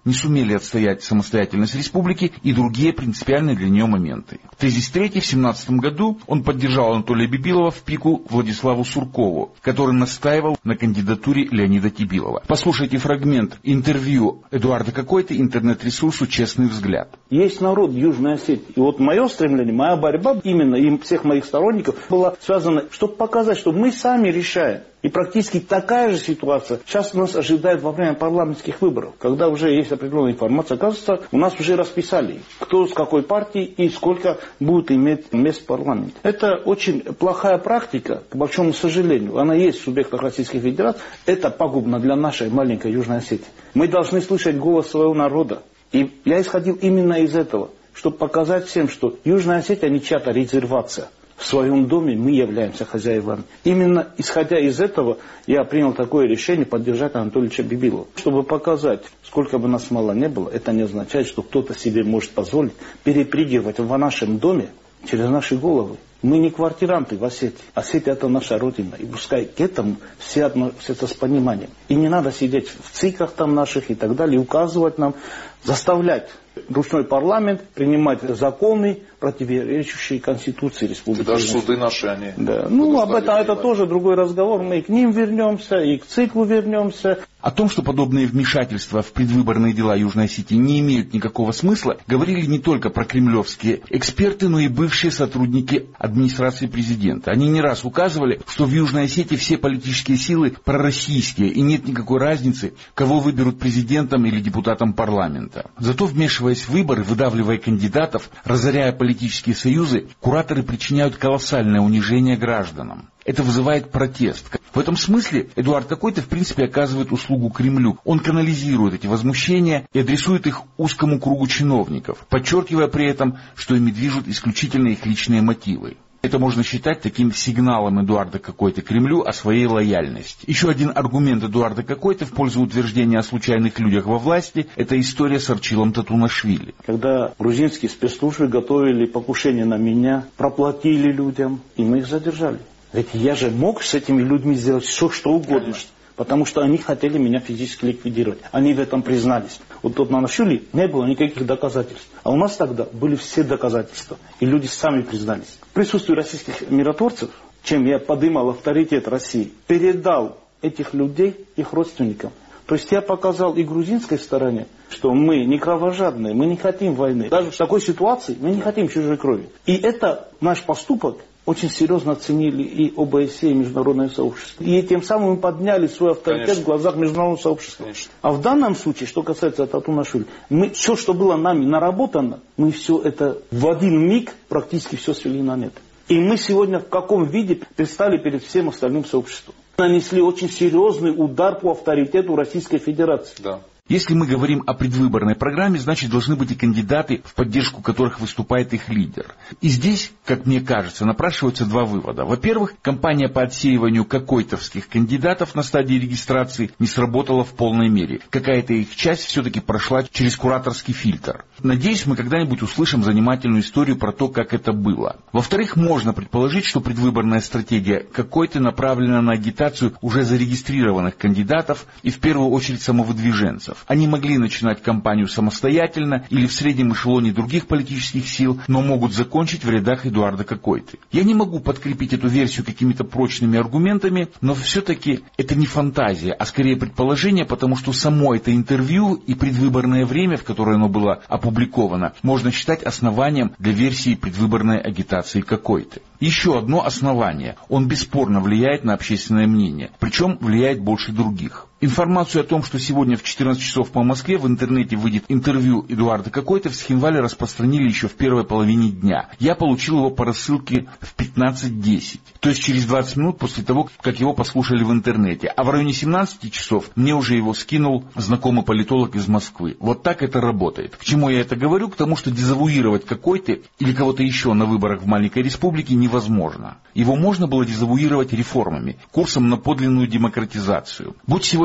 не сумели отстоять самостоятельность республики и другие принципиальные для нее моменты. Тезис третий. В семнадцатом году он поддержал Анатолия Бибилова в пику Владиславу Суркову, который настаивал на кандидатуре Леонида Тибилова. Послушайте фрагмент интервью Эдуарда Какойты интернет-ресурсу «Честный взгляд». Есть народ в Южной Осетии. И вот мое стремление, моя борьба именно и всех моих сторонников была связана, чтобы показать, что мы сами решаем. И практически такая же ситуация сейчас нас ожидает во время парламентских выборов, когда уже есть определенная информация. Оказывается, у нас уже расписали, кто с какой партии и сколько будет иметь мест в парламенте. Это очень плохая практика, к большому сожалению. Она есть в субъектах Российской Федерации. Это пагубно для нашей маленькой Южной Осетии. Мы должны слышать голос своего народа. И я исходил именно из этого, чтобы показать всем, что Южная Осетия не чья-то резервация. В своем доме мы являемся хозяевами. Именно исходя из этого я принял такое решение поддержать Анатолия Бибилова. Чтобы показать, сколько бы нас мало не было, это не означает, что кто-то себе может позволить перепрыгивать в нашем доме через наши головы. Мы не квартиранты в Осетии. Осетия — это наша родина. И пускай к этому все относятся с пониманием. И не надо сидеть в ЦИКах там наших и так далее, указывать нам, заставлять ручной парламент принимать законы, противоречащие Конституции Республики. И даже суды наши, они... Да. Ну, об этом это тоже другой разговор. Мы и к ним вернемся, и к циклу вернемся. О том, что подобные вмешательства в предвыборные дела Южной Осетии не имеют никакого смысла, говорили не только прокремлевские эксперты, но и бывшие сотрудники администрации президента. Они не раз указывали, что в Южной Осетии все политические силы пророссийские, и нет никакой разницы, кого выберут президентом или депутатом парламента. Зато, вмешиваясь в выборы, выдавливая кандидатов, разоряя политические союзы, кураторы причиняют колоссальное унижение гражданам. Это вызывает протест. В этом смысле Эдуард Какойта, в принципе, оказывает услугу Кремлю. Он канализирует эти возмущения и адресует их узкому кругу чиновников, подчеркивая при этом, что ими движут исключительно их личные мотивы. Это можно считать таким сигналом Эдуарда Какойты Кремлю о своей лояльности. Еще один аргумент Эдуарда Какойты в пользу утверждения о случайных людях во власти – это история с Арчилом Татунашвили. Когда грузинские спецслужбы готовили покушение на меня, проплатили людям, и мы их задержали. Ведь я же мог с этими людьми сделать все, что угодно. Конечно. Потому что они хотели меня физически ликвидировать. Они в этом признались. Вот тут на Нашвили не было никаких доказательств. А у нас тогда были все доказательства. И люди сами признались. В присутствии российских миротворцев, чем я поднимал авторитет России, передал этих людей их родственникам. То есть я показал и грузинской стороне, что мы не кровожадные, мы не хотим войны. Даже в такой ситуации мы не хотим чужой крови. И это наш поступок очень серьезно оценили и ОБСЕ, и международное сообщество. И тем самым мы подняли свой авторитет Конечно. В глазах международного сообщества. Конечно. А в данном случае, что касается Татунашвили, мы все, что было нами наработано, мы все это в один миг практически все свели на нет. И мы сегодня в каком виде предстали перед всем остальным сообществом. Нанесли очень серьезный удар по авторитету Российской Федерации. Да. Если мы говорим о предвыборной программе, значит, должны быть и кандидаты, в поддержку которых выступает их лидер. И здесь, как мне кажется, напрашиваются два вывода. Во-первых, кампания по отсеиванию какойтовских кандидатов на стадии регистрации не сработала в полной мере. Какая-то их часть все-таки прошла через кураторский фильтр. Надеюсь, мы когда-нибудь услышим занимательную историю про то, как это было. Во-вторых, можно предположить, что предвыборная стратегия Какойты направлена на агитацию уже зарегистрированных кандидатов и в первую очередь самовыдвиженцев. Они могли начинать кампанию самостоятельно или в среднем эшелоне других политических сил, но могут закончить в рядах Эдуарда Какойты. Я не могу подкрепить эту версию какими-то прочными аргументами, но все-таки это не фантазия, а скорее предположение, потому что само это интервью и предвыборное время, в которое оно было опубликовано, можно считать основанием для версии предвыборной агитации Какойты. Еще одно основание. Он бесспорно влияет на общественное мнение, причем влияет больше других. Информацию о том, что сегодня в четырнадцать часов по Москве в интернете выйдет интервью Эдуарда Какойты, в Схинвале распространили еще в первой половине дня. Я получил его по рассылке в пятнадцать десять, то есть через двадцать минут после того, как его послушали в интернете. А в районе семнадцати часов мне уже его скинул знакомый политолог из Москвы. Вот так это работает. К чему я это говорю? К тому, что дезавуировать Какойты или кого-то еще на выборах в маленькой республике невозможно. Его можно было дезавуировать реформами, курсом на подлинную демократизацию. Будь сегодня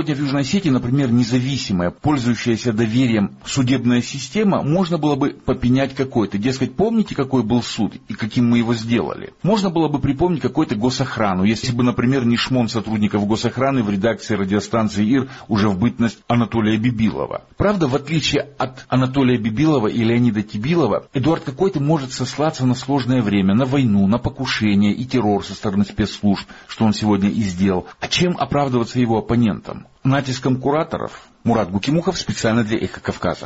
Сегодня в Южной Осетии, например, независимая, пользующаяся доверием судебная система, можно было бы попенять какой-то. Дескать, помните, какой был суд и каким мы его сделали? Можно было бы припомнить какую-то госохрану, если бы, например, не шмон сотрудников госохраны в редакции радиостанции ИР уже в бытность Анатолия Бибилова. Правда, в отличие от Анатолия Бибилова и Леонида Тибилова, Эдуард Какой-то может сослаться на сложное время, на войну, на покушение и террор со стороны спецслужб, что он сегодня и сделал. А чем оправдываться его оппонентам? Натиском кураторов? Мурат Гукимухов специально для «Эхо Кавказа».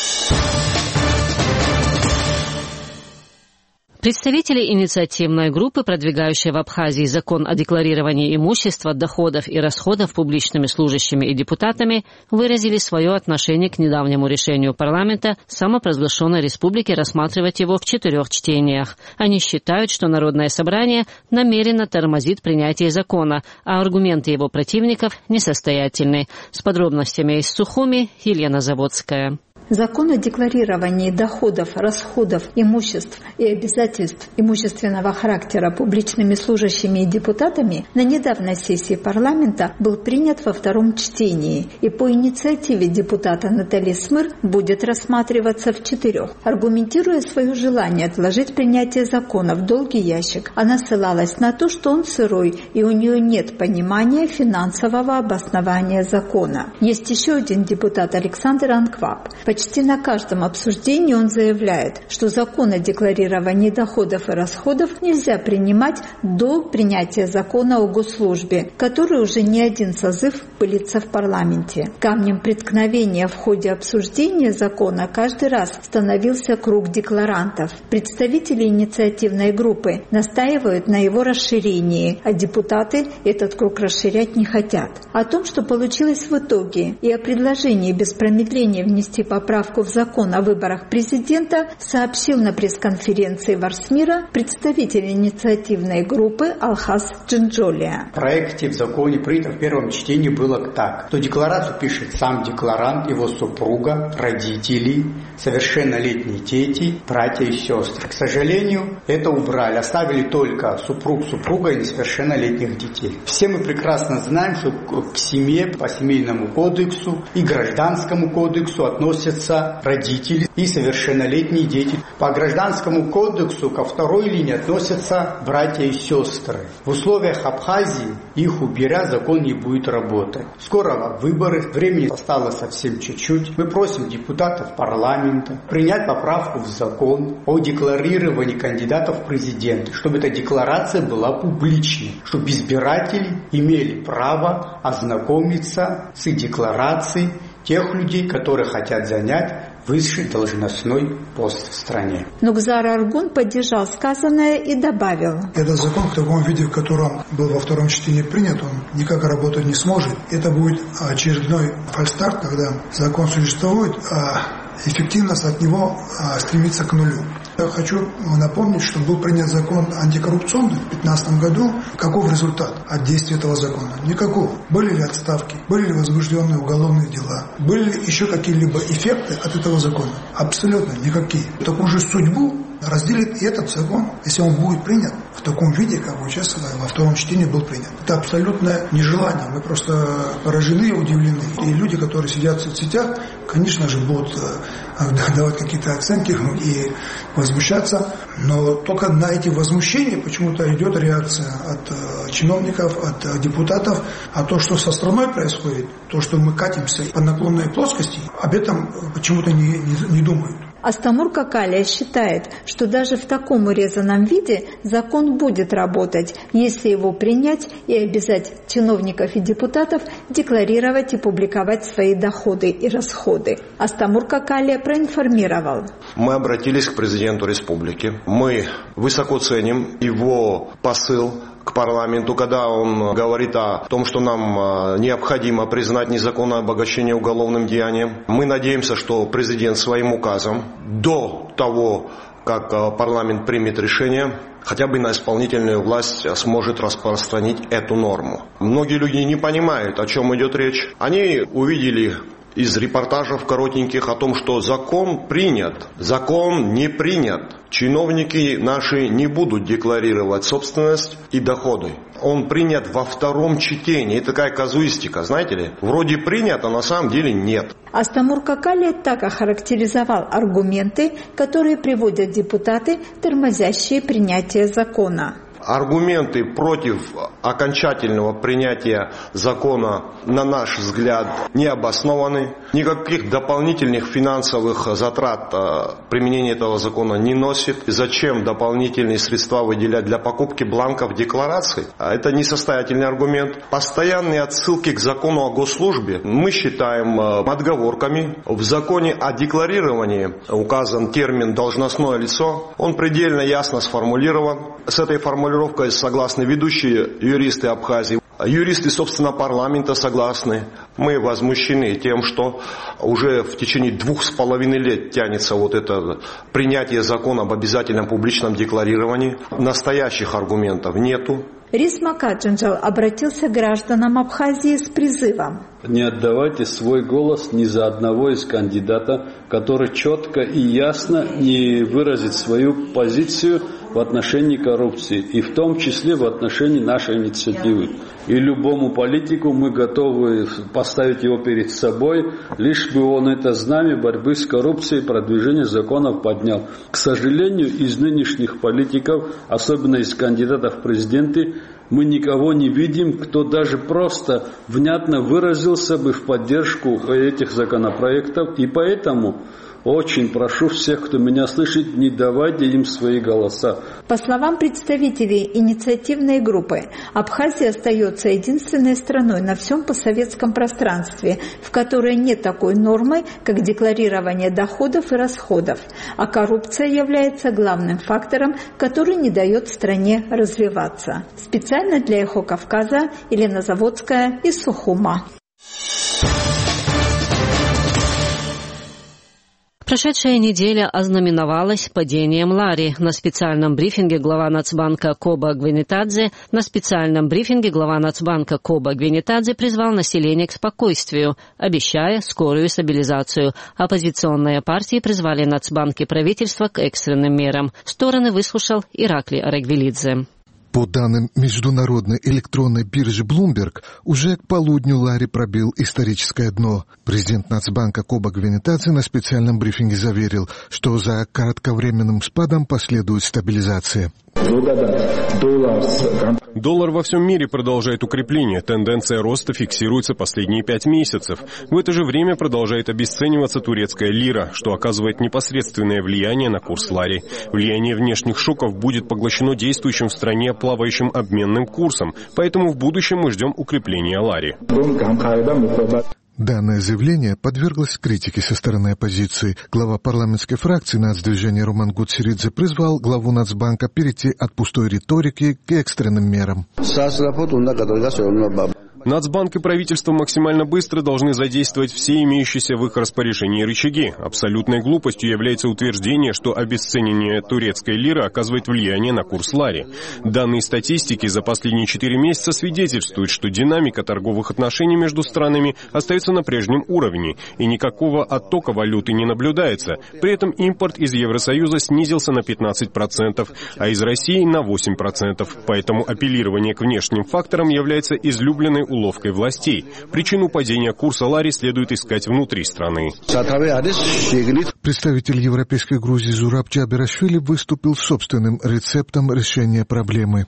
Представители инициативной группы, продвигающей в Абхазии закон о декларировании имущества, доходов и расходов публичными служащими и депутатами, выразили свое отношение к недавнему решению парламента самопровозглашенной республики рассматривать его в четырех чтениях. Они считают, что Народное собрание намеренно тормозит принятие закона, а аргументы его противников несостоятельны. С подробностями из Сухуми Елена Заводская. Закон о декларировании доходов, расходов, имуществ и обязательств имущественного характера публичными служащими и депутатами на недавней сессии парламента был принят во втором чтении и по инициативе депутата Натальи Смыр будет рассматриваться в четырех. Аргументируя свое желание отложить принятие закона в долгий ящик, она ссылалась на то, что он сырой и у нее нет понимания финансового обоснования закона. Есть еще один депутат Александр Анкваб. Почти на каждом обсуждении он заявляет, что закон о декларировании доходов и расходов нельзя принимать до принятия закона о госслужбе, который уже не один созыв пылится в парламенте. Камнем преткновения в ходе обсуждения закона каждый раз становился круг декларантов. Представители инициативной группы настаивают на его расширении, а депутаты этот круг расширять не хотят. О том, что получилось в итоге, и о предложении без промедления внести поправку Поправку в закон о выборах президента сообщил на пресс-конференции Варсмира представитель инициативной группы Алхаз Джинджолия. В проекте в законе принято в первом чтении было так, что декларацию пишет сам декларант, его супруга, родители, совершеннолетние дети, братья и сестры. К сожалению, это убрали, оставили только супруг, супруга и несовершеннолетних детей. Все мы прекрасно знаем, что к семье по семейному кодексу и гражданскому кодексу относятся родители и совершеннолетние дети. По гражданскому кодексу ко второй линии относятся братья и сестры. В условиях Абхазии, их уберя, закон не будет работать. Скоро выборы, времени осталось совсем чуть-чуть. Мы просим депутатов парламента принять поправку в закон о декларировании кандидатов в президенты, чтобы эта декларация была публичной, чтобы избиратели имели право ознакомиться с декларацией тех людей, которые хотят занять высший должностной пост в стране. Нукзар Аргун поддержал сказанное и добавил. Этот закон в таком виде, в котором был во втором чтении принят, он никак работать не сможет. Это будет очередной фальстарт, когда закон существует, а эффективность от него стремится к нулю. Я хочу напомнить, что был принят закон антикоррупционный в две тысячи пятнадцатом году. Каков результат от действия этого закона? Никакого. Были ли отставки? Были ли возбужденные уголовные дела? Были ли еще какие-либо эффекты от этого закона? Абсолютно никакие. Такую же судьбу разделит и этот закон, если он будет принят в таком виде, как бы сейчас во втором чтении был принят. Это абсолютное нежелание. Мы просто поражены и удивлены. И люди, которые сидят в соцсетях, конечно же, будут давать какие-то оценки и возмущаться. Но только на эти возмущения почему-то идет реакция от чиновников, от депутатов. А то, что со страной происходит, то, что мы катимся по наклонной плоскости, об этом почему-то не, не, не думают. Астамур Какалия считает, что даже в таком урезанном виде закон будет работать, если его принять и обязать чиновников и депутатов декларировать и публиковать свои доходы и расходы. Астамур Какалия проинформировал. Мы обратились к президенту республики. Мы высоко ценим его посыл к парламенту, когда он говорит о том, что нам необходимо признать незаконное обогащение уголовным деянием. Мы надеемся, что президент своим указом до того, как парламент примет решение, хотя бы на исполнительную власть сможет распространить эту норму. Многие люди не понимают, о чем идет речь. Они увидели из репортажев коротеньких о том, что закон принят, закон не принят. Чиновники наши не будут декларировать собственность и доходы. Он принят во втором чтении. Это такая казуистика, знаете ли? Вроде принят, а на самом деле нет. Астамур Какали так охарактеризовал аргументы, которые приводят депутаты, тормозящие принятие закона. Аргументы против окончательного принятия закона, на наш взгляд, не обоснованы. Никаких дополнительных финансовых затрат применение этого закона не носит. Зачем дополнительные средства выделять для покупки бланков деклараций? Это несостоятельный аргумент. Постоянные отсылки к закону о госслужбе мы считаем отговорками. В законе о декларировании указан термин «должностное лицо». Он предельно ясно сформулирован. С этой формулировкой согласны ведущие юристы Абхазии. Юристы, собственно, парламента согласны. Мы возмущены тем, что уже в течение двух с половиной лет тянется вот это принятие закона об обязательном публичном декларировании. Настоящих аргументов нету. Рисма Каджинджал обратился к гражданам Абхазии с призывом. Не отдавайте свой голос ни за одного из кандидатов, который четко и ясно не выразит свою позицию в отношении коррупции, и в том числе в отношении нашей инициативы. И любому политику мы готовы поставить его перед собой, лишь бы он это знамя борьбы с коррупцией и продвижения законов поднял. К сожалению, из нынешних политиков, особенно из кандидатов в президенты, мы никого не видим, кто даже просто внятно выразился бы в поддержку этих законопроектов, и поэтому очень прошу всех, кто меня слышит, не давайте им свои голоса. По словам представителей инициативной группы, Абхазия остается единственной страной на всем постсоветском пространстве, в которой нет такой нормы, как декларирование доходов и расходов, а коррупция является главным фактором, который не дает стране развиваться. Специально для «Эхо Кавказа» Елена Заводская из Сухума. Прошедшая неделя ознаменовалась падением лари. На специальном брифинге глава Нацбанка Коба Гвинетадзе на специальном брифинге глава Нацбанка Коба Гвинетадзе призвал население к спокойствию, обещая скорую стабилизацию. Оппозиционные партии призвали Нацбанк и правительство к экстренным мерам. Стороны выслушал Ираклий Арагвелидзе. По данным международной электронной биржи Bloomberg, уже к полудню лари пробил историческое дно. Президент Нацбанка Коба Гвинетадзе на специальном брифинге заверил, что за кратковременным спадом последует стабилизация. Доллар во всем мире продолжает укрепление. Тенденция роста фиксируется последние пять месяцев. В это же время продолжает обесцениваться турецкая лира, что оказывает непосредственное влияние на курс лари. Влияние внешних шоков будет поглощено действующим в стране плавающим обменным курсом, поэтому в будущем мы ждем укрепления лари. Данное заявление подверглось критике со стороны оппозиции. Глава парламентской фракции Нацдвижения Роман Гуцеридзе призвал главу Нацбанка перейти от пустой риторики к экстренным мерам. Нацбанк и правительство максимально быстро должны задействовать все имеющиеся в их распоряжении рычаги. Абсолютной глупостью является утверждение, что обесценивание турецкой лиры оказывает влияние на курс лари. Данные статистики за последние четыре месяца свидетельствуют, что динамика торговых отношений между странами остается на прежнем уровне, и никакого оттока валюты не наблюдается. При этом импорт из Евросоюза снизился на пятнадцать процентов, а из России на восемь процентов. Поэтому апеллирование к внешним факторам является излюбленной уловкой властей. Причину падения курса лари следует искать внутри страны. Представитель Европейской Грузии Зураб Джаберашвили выступил с собственным рецептом решения проблемы.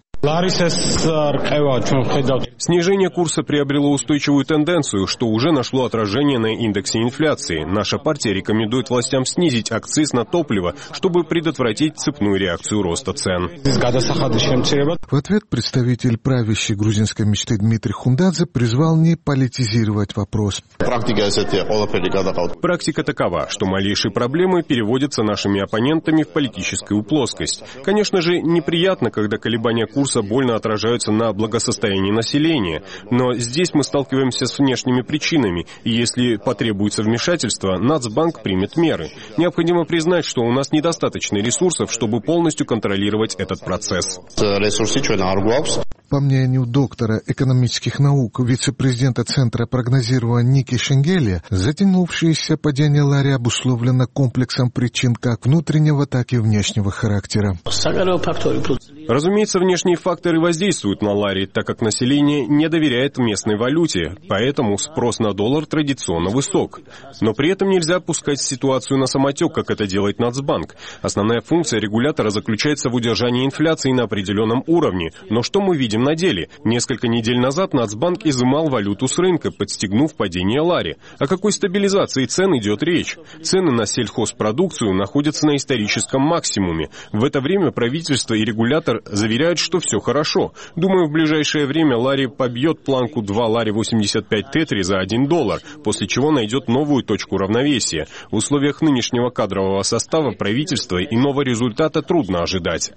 Снижение курса приобрело устойчивую тенденцию, что уже нашло отражение на индексе инфляции. Наша партия рекомендует властям снизить акциз на топливо, чтобы предотвратить цепную реакцию роста цен. В ответ представитель правящей грузинской мечты Дмитрий Хундадзе призвал не политизировать вопрос. Практика такова, что малейшие проблемы переводятся нашими оппонентами в политическую плоскость. Конечно же, неприятно, когда колебания курса больно отражаются на благосостоянии населения. Но здесь мы сталкиваемся с внешними причинами, и если потребуется вмешательство, Нацбанк примет меры. Необходимо признать, что у нас недостаточно ресурсов, чтобы полностью контролировать этот процесс. По мнению доктора экономических наук, вице-президента Центра прогнозирования Ники Шенгеля, затянувшееся падение лари обусловлено комплексом причин как внутреннего, так и внешнего характера. Разумеется, внешние факторы воздействуют на лари, так как население не доверяет местной валюте, поэтому спрос на доллар традиционно высок. Но при этом нельзя пускать ситуацию на самотек, как это делает Нацбанк. Основная функция регулятора заключается в удержании инфляции на определенном уровне. Но что мы видим на деле? Несколько недель назад Нацбанк изымал валюту с рынка, подстегнув падение лари. О какой стабилизации цен идет речь? Цены на сельхозпродукцию находятся на историческом максимуме. В это время правительство и регулятор заверяют, что все хорошо. Думаю, в ближайшее время лари побьет планку два лари восемьдесят пять тетри за один доллар, после чего найдет новую точку равновесия. В условиях нынешнего кадрового состава правительства иного результата трудно ожидать.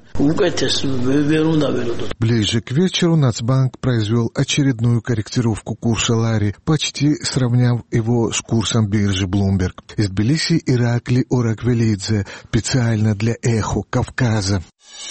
Ближе к вечеру Нацбанк произвел очередную корректировку курса лари, почти сравняв его с курсом биржи Bloomberg. Из Тбилиси Иракли Ораквелидзе, специально для «Эхо Кавказа».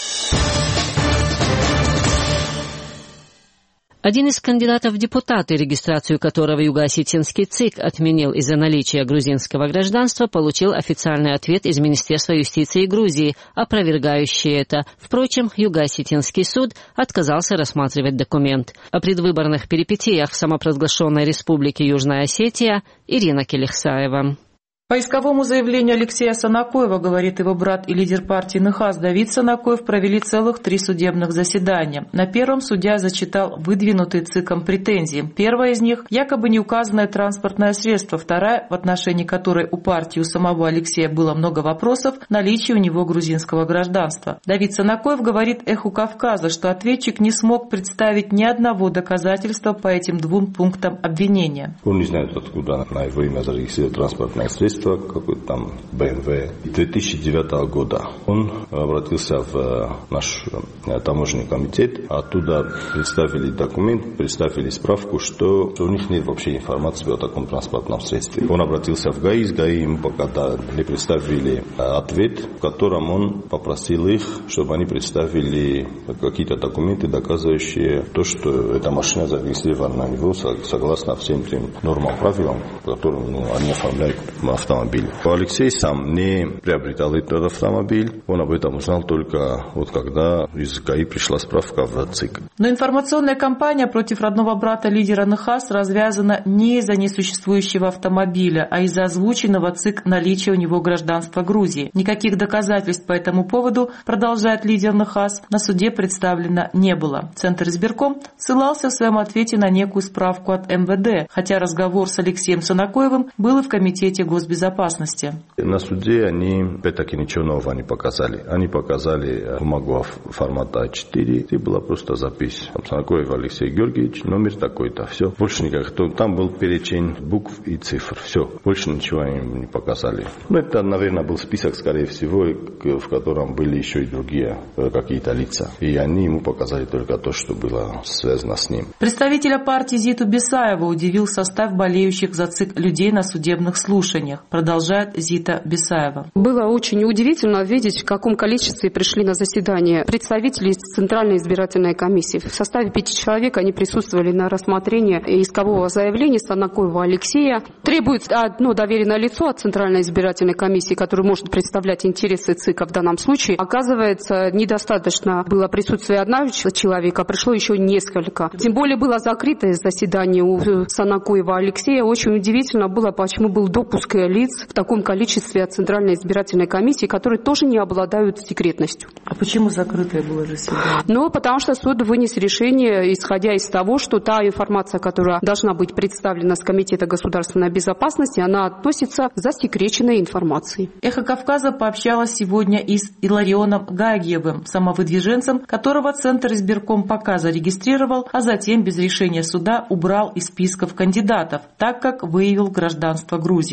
Один из кандидатов в депутаты, регистрацию которого Юго-Осетинский ЦИК отменил из-за наличия грузинского гражданства, получил официальный ответ из Министерства юстиции Грузии, опровергающий это. Впрочем, Юго-Осетинский суд отказался рассматривать документ. О предвыборных перипетиях в самопровозглашенной республике Южная Осетия Ирина Келихсаева. По исковому заявлению Алексея Санакоева, говорит его брат и лидер партии НХАС Давид Санакоев, провели целых три судебных заседания. На первом судья зачитал выдвинутые ЦИКом претензии. Первая из них – якобы неуказанное транспортное средство. Вторая, в отношении которой у партии у самого Алексея было много вопросов, наличие у него грузинского гражданства. Давид Санакоев говорит «Эху Кавказа», что ответчик не смог представить ни одного доказательства по этим двум пунктам обвинения. Он не знает, откуда на его имя зарегистрировано транспортное средство, какой-то там бэ эм вэ две тысячи девятого года. Он обратился в наш таможенный комитет, оттуда представили документ, представили справку, что у них нет вообще информации о таком транспортном средстве. Он обратился в ГАИ, с ГАИ ему показали, представили ответ, в котором он попросил их, чтобы они представили какие-то документы, доказывающие то, что эта машина зарегистрирована на него согласно всем тем нормам, правилам, которым ну, они оформляют автомобиль. Алексей сам не приобретал этот автомобиль. Он об этом узнал только вот когда из ГАИ пришла справка в ЦИК. Но информационная кампания против родного брата лидера НХАС развязана не из-за несуществующего автомобиля, а из-за озвученного ЦИК наличия у него гражданства Грузии. Никаких доказательств по этому поводу, продолжает лидер НХАС, на суде представлено не было. Центр избирком ссылался в своем ответе на некую справку от эм вэ дэ, хотя разговор с Алексеем Санакоевым был и в Комитете госбезопасности. безопасности. На суде они опять-таки ничего нового не показали. Они показали бумагу формата а четыре, и была просто запись. Санакоев Алексей Георгиевич, номер такой-то. Все. Больше никак. Там был перечень букв и цифр. Все. Больше ничего им не показали. Ну, это, наверное, был список, скорее всего, в котором были еще и другие какие-то лица. И они ему показали только то, что было связано с ним. Представителя партии Зиту Бесаева удивил состав болеющих за ЦИК людей на судебных слушаниях. Продолжает Зита Бесаева. Было очень удивительно видеть, в каком количестве пришли на заседание представители Центральной избирательной комиссии. В составе пяти человек они присутствовали на рассмотрении искового заявления Санакоева Алексея. Требуется одно доверенное лицо от Центральной избирательной комиссии, которое может представлять интересы ЦИКа в данном случае. Оказывается, недостаточно было присутствия одного человека, пришло еще несколько. Тем более было закрытое заседание у Санакоева Алексея. Очень удивительно было, почему был допуск лиц в таком количестве от Центральной избирательной комиссии, которые тоже не обладают секретностью. А почему закрытое было заседание? Ну, потому что суд вынес решение, исходя из того, что та информация, которая должна быть представлена с Комитета государственной безопасности, она относится к засекреченной информации. Эхо Кавказа пообщалась сегодня и с Иларионом Гагиевым, самовыдвиженцем, которого Центр избирком пока зарегистрировал, а затем без решения суда убрал из списков кандидатов, так как выявил гражданство Грузии. Сегодня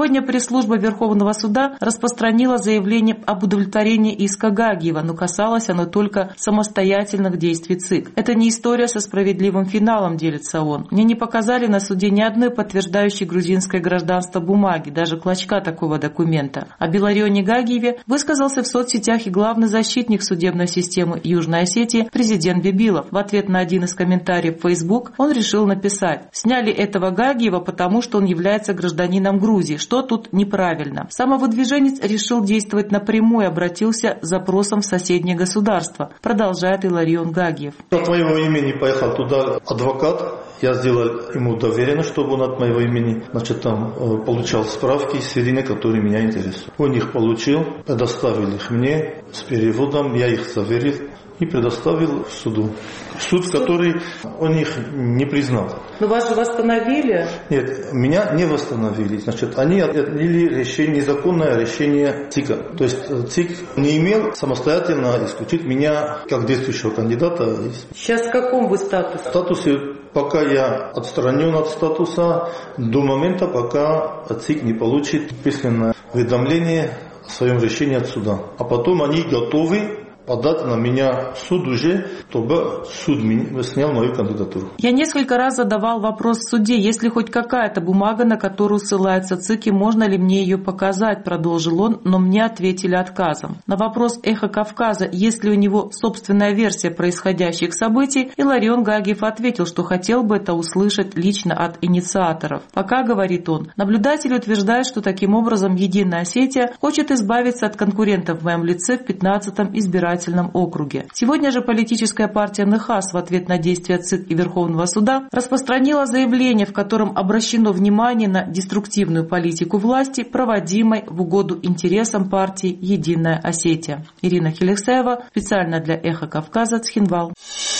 Сегодня пресс-служба Верховного суда распространила заявление об удовлетворении иска Гагиева, но касалось оно только самостоятельных действий ЦИК. Это не история со справедливым финалом, делится он. Мне не показали на суде ни одной подтверждающей грузинское гражданство бумаги, даже клочка такого документа. О Беларионе Гагиеве высказался в соцсетях и главный защитник судебной системы Южной Осетии президент Бибилов. В ответ на один из комментариев в Facebook он решил написать: «Сняли этого Гагиева, потому что он является гражданином Грузии. Что тут неправильно?» Самовыдвиженец решил действовать напрямую и обратился с запросом в соседнее государство, продолжает Иларион Гагиев. От моего имени поехал туда адвокат. Я сделал ему доверенность, чтобы он от моего имени, значит, там получал справки из сведения, которые меня интересуют. Он их получил, предоставил их мне с переводом, я их заверил и предоставил суду. Суд, который он их не признал. Но вас же восстановили? Нет, меня не восстановили. Значит, они отменили решение, незаконное решение ЦИКа. То есть ЦИК не имел самостоятельно исключить меня как действующего кандидата. Сейчас в каком вы статусе? В статусе, пока я отстранен от статуса, до момента, пока ЦИК не получит письменное уведомление о своем решении от суда. А потом они готовы подать на меня в суд уже, чтобы суд снял мою кандидатуру. Я несколько раз задавал вопрос в суде, есть ли хоть какая-то бумага, на которую ссылается ЦИК, и можно ли мне ее показать, продолжил он, но мне ответили отказом. На вопрос «Эхо Кавказа», есть ли у него собственная версия происходящих событий, Иларион Гагиев ответил, что хотел бы это услышать лично от инициаторов. Пока, говорит он, наблюдатели утверждают, что таким образом Единая Осетия хочет избавиться от конкурентов в моем лице в пятнадцатом избирательном округе. Сегодня же политическая партия НХАС в ответ на действия ЦИК и Верховного суда распространила заявление, в котором обращено внимание на деструктивную политику власти, проводимой в угоду интересам партии «Единая Осетия». Ирина Хелексаева, специально для «Эхо Кавказа», Цхинвал.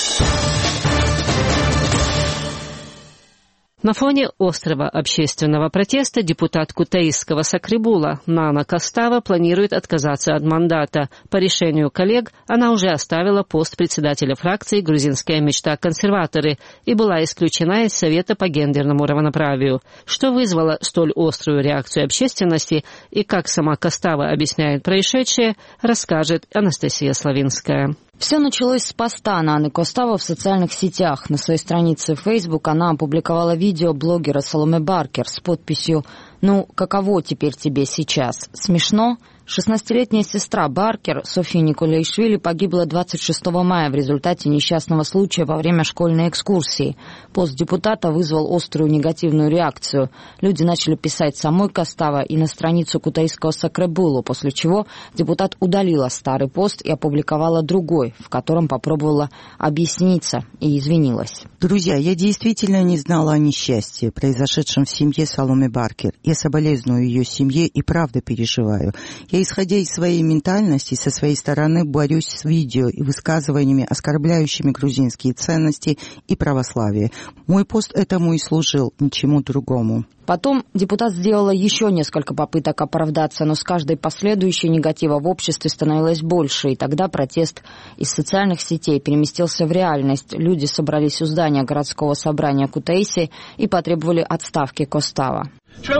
На фоне острого общественного протеста депутат Кутаисского Сакребула Нана Костава планирует отказаться от мандата. По решению коллег она уже оставила пост председателя фракции «Грузинская мечта. Консерваторы» и была исключена из Совета по гендерному равноправию. Что вызвало столь острую реакцию общественности и как сама Костава объясняет происшедшее, расскажет Анастасия Славинская. Все началось с поста Наны Костава в социальных сетях. На своей странице в Facebook она опубликовала видео блогера Саломе Баркер с подписью «Ну, каково теперь тебе сейчас? Смешно?» шестнадцатилетняя сестра Баркер, София Николаишвили, погибла двадцать шестого мая в результате несчастного случая во время школьной экскурсии. Пост депутата вызвал острую негативную реакцию. Люди начали писать самой Костава и на страницу Кутаисского Сакребулу, после чего депутат удалила старый пост и опубликовала другой, в котором попробовала объясниться и извинилась. Друзья, я действительно не знала о несчастье, произошедшем в семье Саломе Баркер. Я соболезную ее семье и правда переживаю. Я, исходя из своей ментальности, со своей стороны борюсь с видео и высказываниями, оскорбляющими грузинские ценности и православие. Мой пост этому и служил, ничему другому. Потом депутат сделала еще несколько попыток оправдаться, но с каждой последующей негатива в обществе становилось больше, и тогда протест из социальных сетей переместился в реальность. Люди собрались у здания городского собрания Кутаиси и потребовали отставки Костава.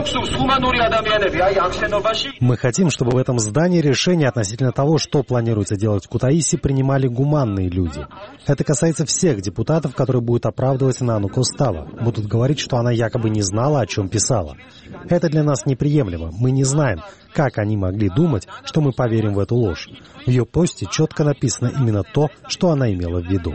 Мы хотим, чтобы в этом здании решение относительно того, что планируется делать в Кутаиси, принимали гуманные люди. Это касается всех депутатов, которые будут оправдывать Нану Костава. Будут говорить, что она якобы не знала, о чем писала. Это для нас неприемлемо. Мы не знаем, как они могли думать, что мы поверим в эту ложь. В ее посте четко написано именно то, что она имела в виду.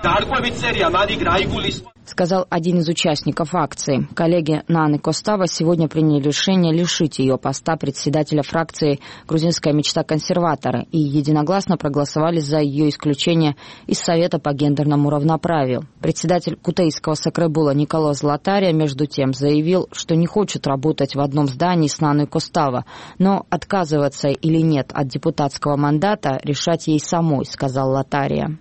Сказал один из участников акции. Коллеги Наны Костава сегодня приняли решение лишить ее поста председателя фракции «Грузинская мечта. Консерваторы» и единогласно проголосовали за ее исключение из Совета по гендерному равноправию. Председатель Кутаисского Сакребула Николо Златария, между тем, заявил, что не хочет работать в одном здании с Наной Костава, но от отказываться или нет от депутатского мандата, решать ей самой, сказал Латария.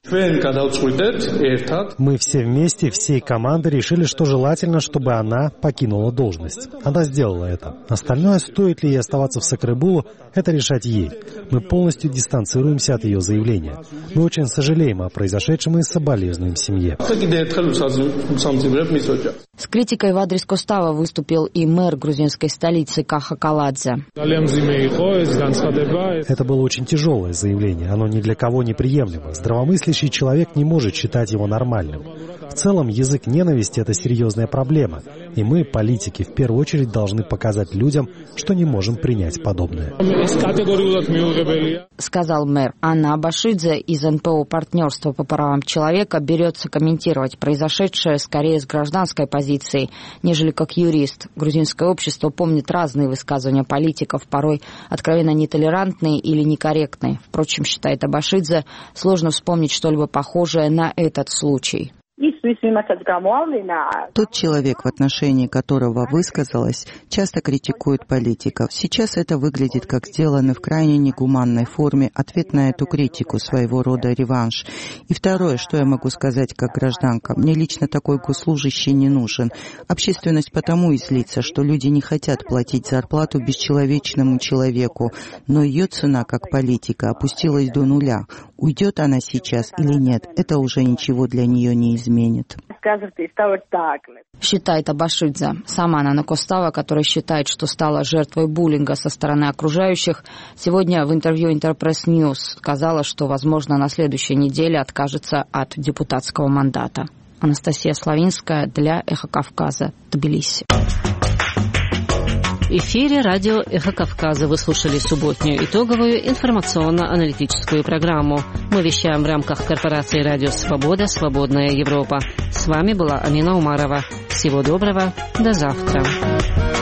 Мы все вместе, всей командой решили, что желательно, чтобы она покинула должность. Она сделала это. Остальное, стоит ли ей оставаться в Сакрабулу, это решать ей. Мы полностью дистанцируемся от ее заявления. Мы очень сожалеем о произошедшем и соболезнуем семье. С критикой в адрес Костава выступил и мэр грузинской столицы Каха Каладзе. Это было очень тяжелое заявление. Оно ни для кого не приемлемо. Здравомыслящий человек не может считать его нормальным. В целом, язык ненависти – это серьезная проблема. И мы, политики, в первую очередь должны показать людям, что не можем принять подобное. Сказал мэр. Анна Абашидзе из эн пэ о «Партнерство по правам человека» берется комментировать произошедшее скорее с гражданской позиции, нежели как юрист. Грузинское общество помнит разные высказывания политиков, порой откровенно нетолерантные или некорректные. Впрочем, считает Абашидзе, сложно вспомнить что-либо похожее на этот случай. Тот человек, в отношении которого высказалась, часто критикует политиков. Сейчас это выглядит как сделанный в крайне негуманной форме ответ на эту критику, своего рода реванш. И второе, что я могу сказать как гражданка, мне лично такой госслужащий не нужен. Общественность потому и злится, что люди не хотят платить зарплату бесчеловечному человеку, но ее цена как политика опустилась до нуля. Уйдет она сейчас или нет, это уже ничего для нее не изменит. Считает Абашидзе. Сама Нана Костава, которая считает, что стала жертвой буллинга со стороны окружающих, сегодня в интервью Интерпресс Ньюс сказала, что, возможно, на следующей неделе откажется от депутатского мандата. Анастасия Славинская для «Эхо Кавказа», Тбилиси. В эфире радио «Эхо Кавказа» вы слушали субботнюю итоговую информационно-аналитическую программу. Мы вещаем в рамках корпорации «Радио Свобода. Свободная Европа». С вами была Амина Умарова. Всего доброго. До завтра.